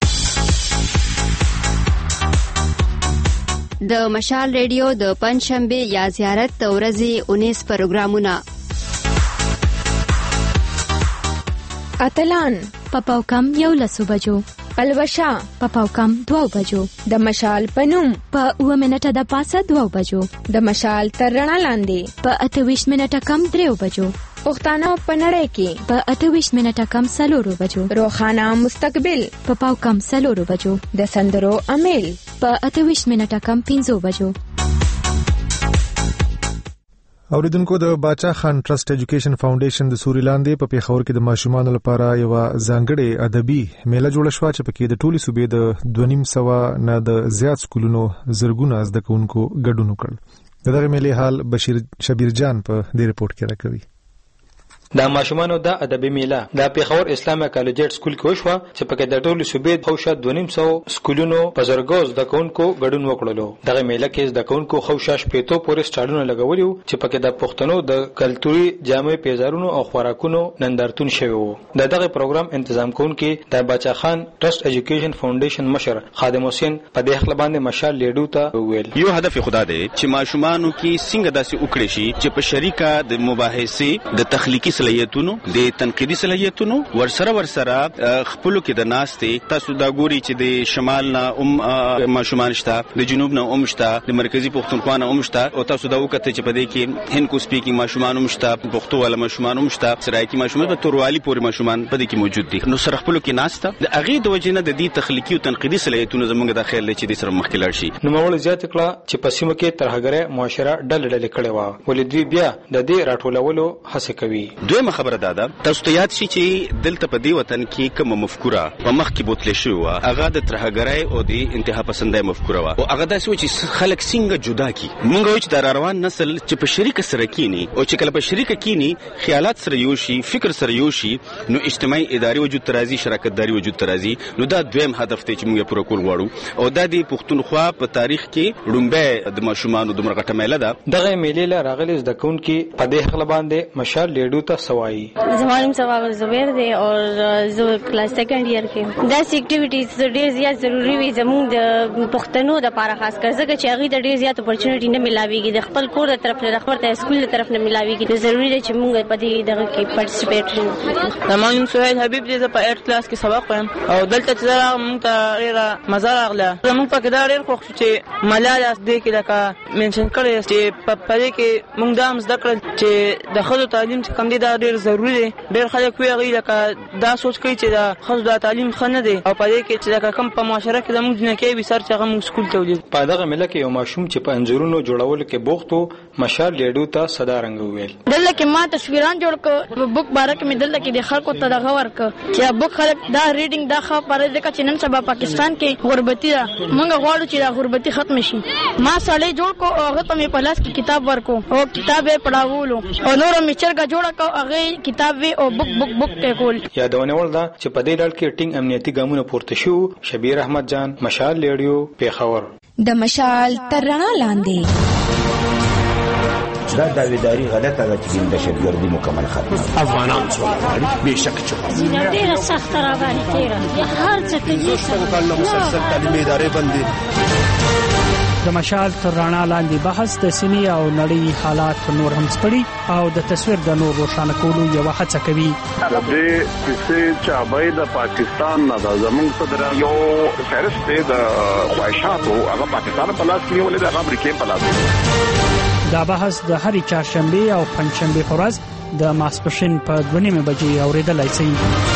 د مشال ریډیو د پنځشنبه یا زیارت ورځې 19 پروګرامونه اتلان پاو کم 11 بجو، الوشا پاو کم 2 بجو، د مشال پنوم په 2 منټه د پاسه 2 بجو، د مشال تر رڼا لاندې په 28 منټه کم 3 بجو، پښتانه په نړۍ کې په 28 منټه کم 4 بجو، روخانه مستقبل په پاو کم 4 بجو، د سندرو امیل په 28 منټه کم 5 بجو. اوریدونکو د باچا خان ټرست ایجوکیشن فاونډیشن د سوري لاندې په پیښور کې د ماشومانو لپاره یو ځانګړی ادبي میله جوړه شوه چې پکې د ټولي صوبې د 2.5 نه د زیات سکولونو زرګونه زده کوونکو ګډون وکړ. دغه میلې حال بشیر شبیر جان په دې رپورت کې راکوي. د ماشومانو د ادبي میله د پیښور اسلامي کالجیټ سکول کې وشوه چې پکې د ټولو صوبې خوشا 2.5 سکولونو په زرګو زده کوونکو ګډون وکړلو. دغه میله کې زده کوونکو خوشا شپېتو پورې سټالونه لګولي چې پکې د پښتنو د کلتوري جامې پیزارونو او خوراکونو نندارتون شوی وو. دغه پروګرام تنظیم کوونکي د باچا خان ټرست ایجوکیشن فاونډیشن مشر خادم حسین په دې خپل باندې مشال لیډو ته ویل یو هدف خدا دی چې ماشومانو کې څنګه داسې وکړي شي چې په شریکه د مباحثې د تخلیقي صلاحیتونو د تنقیدي صلاحیتونو ورسره خپل کې د ناستې تاسو دا ګوري چې د شمال نه ماشومان شته د جنوب نه شته د مرکزی پښتونخوا نه شته او تاسو دا وکړئ چې په دې کې هند کو سپیکینګ ماشومان شته پښتو والا ماشومان شته سرایکی ماشومان په توروالي پورې ماشومان په دې کې موجود دي نو سره خپل کې ناسته د اغه د وجنه د دې تخلیقي او تنقیدي صلاحیتونو زموږ د خیال چې د سره مخکې لاړ شي نو مول زیات کړه چې په سیمه کې ترهګره معاشره ډلې کړي و ولې دوی بیا د دې راټولولو هڅه کوي دویمه خبره ده تاسو ته یاد شي چې دلته په دې وطن کې کوم مفکوره په مخ کې بوتل شو هغه د ترهګرای او د انتها پسندای مفکوره و او هغه داسې و چې خلک څنګه جدا کی مونږ وایو چې د روان نسل چې په شریک سره کینی او چې کله په شریک کینی خیالات سره یو شي فکر سره یو شي نو اجتماعي اداري وجود ترازی شراکتداري وجود ترازی نو دا دویم هدف ته چې موږ پوره کول غواړو او دا د پښتونخوا په تاریخ کې لومبه د ماشومان د مرغټه میله ده دغه میلې له راغلي د کون کې په دې خپل باندې مشال لیډو ته سوای زمانم سبا زبیر دی او زو کلاس سیکنډ ایئر کې دا اکټیویټیز ډېر زیات ضروری وي زموږ د پښتنو د لپاره خاص کر ځکه چې هغه د ډېر زیات اپورچونټی نه ملاويږي د خپل کور د طرف نه خپل د سکول د طرف نه ملاويږي ضروری دی چې موږ په دې دغه کې پارټیسپیټ کړو زمانم سهیل حبیب دی په 8 کلاس کې سبق وایم او دلته چې موږ ته ډېر مزه راغله موږ په کې دا ډېر خوښ چې ملاله دې کې لکه منشن کړی چې په دې کې موږ دا زده کړل چې د خلکو تعلیم چې کم دی دا ډېر ضروری دی ډېر خلک ویږي لکه دا سوچ کوي چې د خلکو د تعلیم خنه دی او په دې کې چې لکه کم په معاشره کې د موږ نه کې به سر چې هغه موږ سکول ته ولید په دغه ملک یو ماشوم چې په انځورونو جوړولو کې بوختو مشال لیډو ته صدا رنگ ویل دلته کې ما تصویران جوړ کړ بوک باره کې مې دلته کې د خلکو ته دغه ورک چې بوک خلک دا ریډینګ دا خبره پاره ځکه چې نن سبا پاکستان کې غربتي ده موږ غواړو چې دا غربتي ختم شي ما سړی جوړ کو هغه ته مې په لاس کې کتاب ورکو او کتاب یې پڑھاولو او نور مې چرګه جوړه کو هغه کتاب وی او بوک ته کول یادونه ولدا چې په دې ډول کې ټینګ امنیتي ګامونه پورته شو شبیر احمد جان مشال لیډیو پیښور د مشال تر رڼا لاندې دا داویداری غلطه ده چې د شتګردي مکمل ختم افغانان څومره بهشکه چې ډیره سخت را باندې تیره هر څه کې څه کله مسلسل تعلیمي ادارې بندي د مشال تر رڼا لاندې بحث د سیمې او نړۍ حالات نور هم سپړي او د تصویر د نور روښانه کولو یو هڅه کوي د دې چې چابای د پاکستان نه د زمونږ صدر یو فهرست د خواهشاتو هغه پاکستان په لاس کې ولې د امریکای په لاس دا بحث د هرې چهارشنبه او پنځشنبه په ورځ د ماسپښین په 2:30 بجې اوریدلای شئ.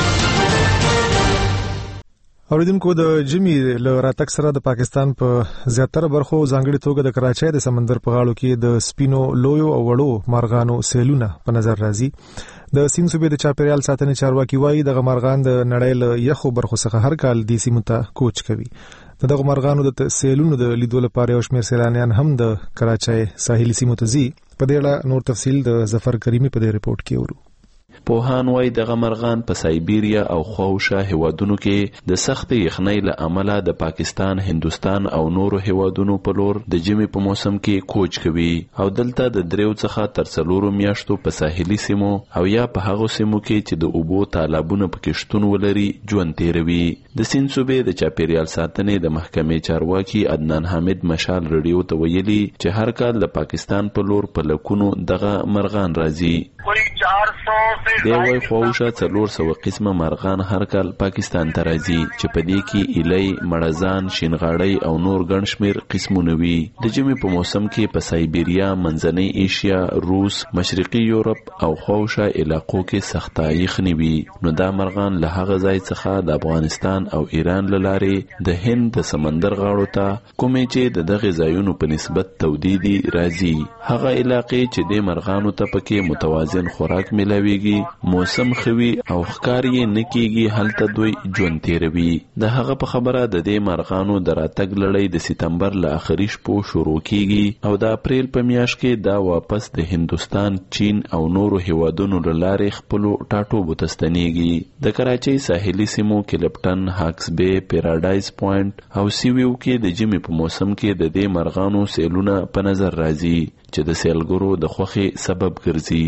اوریدونکو د جمی له راتګ سره د پاکستان په زیاتره برخو ځانګړي توګه د کراچۍ د سمندر په غاړو کې د سپینو لویو او وړو مارغانو سیلونه په نظر راځي. د سیند صوبې د چاپیریال ساتنې چارواکي وایي دغه مارغان د نړۍ له یخو برخو څخه هر کال د سیمو ته کوچ کوي. دغه مارغانو د سیلونو د لیدو لپاره یو شمېر سیلانیان هم د کراچۍ ساحلي سیمو ته ځي. په دې اړه نور تفصیل د ظفر کریمی په دې ریپورت کې ورو. پوهان وايي دغه مرغان په سایبیریا او خواوشا هیوادونو کې د سخت یخنۍ له امله د پاکستان، هندستان او نورو هیوادونو په لور د جمی په موسم کې کوچ کوي او دلته د دریو څخه تر 4 میاشتو په ساحلي سیمو او یا په هغو سیمو کې چې د اوبو تالابونه پکې شتون ولري ژوند تیروي. د سیند صوبې د چاپیریال ساتنې د محکمې چارواکي عدنان حامد مشال رادیو ته ویلي چې هر کال د پاکستان په لور په لکونو دغه مرغان راځي. دی وای خواوشا 400 قسمه مرغان هر کال پاکستان ته راځي چې په دې کې ایلی، مړزان، شینغاړی او نور ګڼ شمېر قسمونه وي. د ژمي په موسم کې په سایبیریا، منځنۍ ایشیا، روس، مشرقي یورپ او خواوشا علاقو کې سخته یخني وي. نو دا مرغان له هغه ځای څخه د افغانستان او ایران له لارې د هند د سمندر غاړو ته کومې چې د دغه ځایونو په نسبت تودې دي راځي. هغه علاقې چې د مرغانو ته پکې متوازن خوراک ملاويږي، موسم خوي او ښکار یې نکېږي، هلته دوی ژوند تیروي. د هغه په خبره د دې مرغانو د راتګ لړۍ د سپتمبر له اخري شپو شروع کیږي او د اپریل په میاشت کې دا واپس د هندستان، چین او نورو هیوادونو له لارې خپلو ټاټوبو ته ستنېږي. د کراچۍ ساحلي سیمو کلپټن، هاکس بی، پیراډایز پوینټ او سیویو کې د ژمي په موسم کې د دې مرغانو سیلونه په نظر راځي چې د سیلګرو د خوښۍ سبب ګرځي.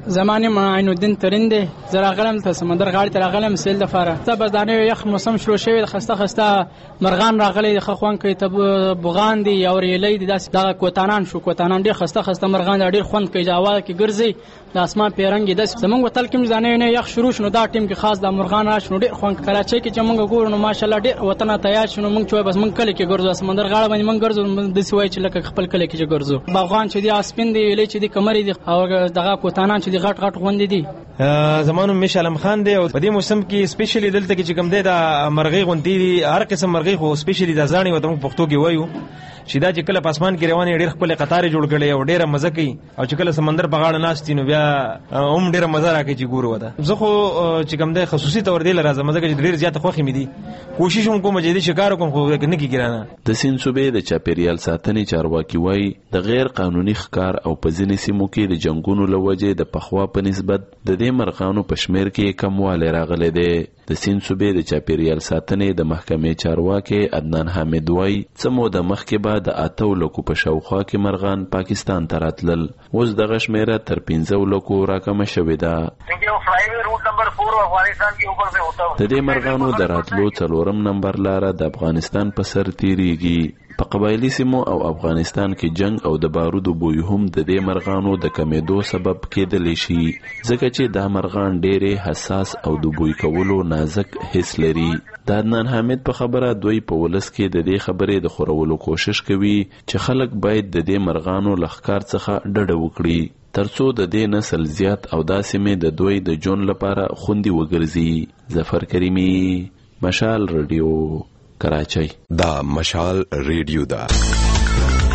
زمانه معین الدین ترنده زراغلم ته سمندر غاړه تر غلم سیل د فاره ته بس دانه یخ موسم شروع شوی د خسته مرغان راغلي د خوان کې ته بوغان دي او ریلې دي دغه کوتانان شو کوتانان ډیر خسته مرغان ډیر خوند کوي جاوا کې ګرځي د اسمان پیرنګ د زمونږ وتل کې ځانې نه یخ شروع شنو دا ټیم کې خاص د مرغان راشنو ډیر خوند کراچي کې چې مونږ ګورو نو ماشالله ډیر وطن تیار شنو مونږ چې بس مونږ کله کې ګرځو سمندر غاړه باندې مونږ ګرځو د سوي چې لکه خپل کله کې ګرځو باغان چې دي اسپین دي لې چې دي کمرې دي او دغه کوتانان چې دي غټ غوندې دي زمانو مش علم خان دی او په دې موسم کې سپیشلی دلته کې چې کوم دی د مرغۍ غوندې دي هر قسم مرغۍ خو سپیشلی د ځاني وته په پښتو کې وایو چې دا چې کله په اسمان کې روانې ډېر خپل قطارې جوړ کړي او ډېره مزه کوي او چې کله سمندر په غاړه ناست نو بیا ډېره مزه راکوي چې ګورو وته زه خو چې کوم دی خصوصي تور دی لرازه مزه کې ډېر زیات خوښي مې دي کوشش هم کوم چې دې شکار کوم خو نه کیږي د سیند صوبې د چاپیریال ساتنې چارواکي وایي د غیر قانوني ښکار او په ځینې سیمو کې د جنگونو له وجې د پخوا په نسبت د دې مرغانو په شمیر کې کموالی راغلی دی د سیند صوبې د چاپیریال ساتنې د محکمې چارواکي عدنان حامد وایي څه موده مخکې به د 8 لکو په شاوخوا کې مرغان پاکستان ته راتلل اوس دغه شمیره تر 15 لکو راکمه شوې ده د دې مرغانو د راتلو 4 نمبر لاره د افغانستان په سر تیریږي په قبایلی سیمو او افغانستان کې جنگ او د بارودو بوی هم د دې مرغانو د کمیدو سبب کېدلی شي ځکه چې دا مرغان ډېرې حساس او د بوی کولو نازک حس لري د عدنان حامد په خبره دوی په ولس کې د دې خبرې د خورولو کوشش کوي چې خلک باید د دې مرغانو له ښکار څخه ډډه وکړي ترڅو د دې نسل زیات او دا سیمې د دوی د ژوند لپاره خوندي وګرځي ظفر کریمی مشال رادیو کراچۍ دا مشال ریډیو دا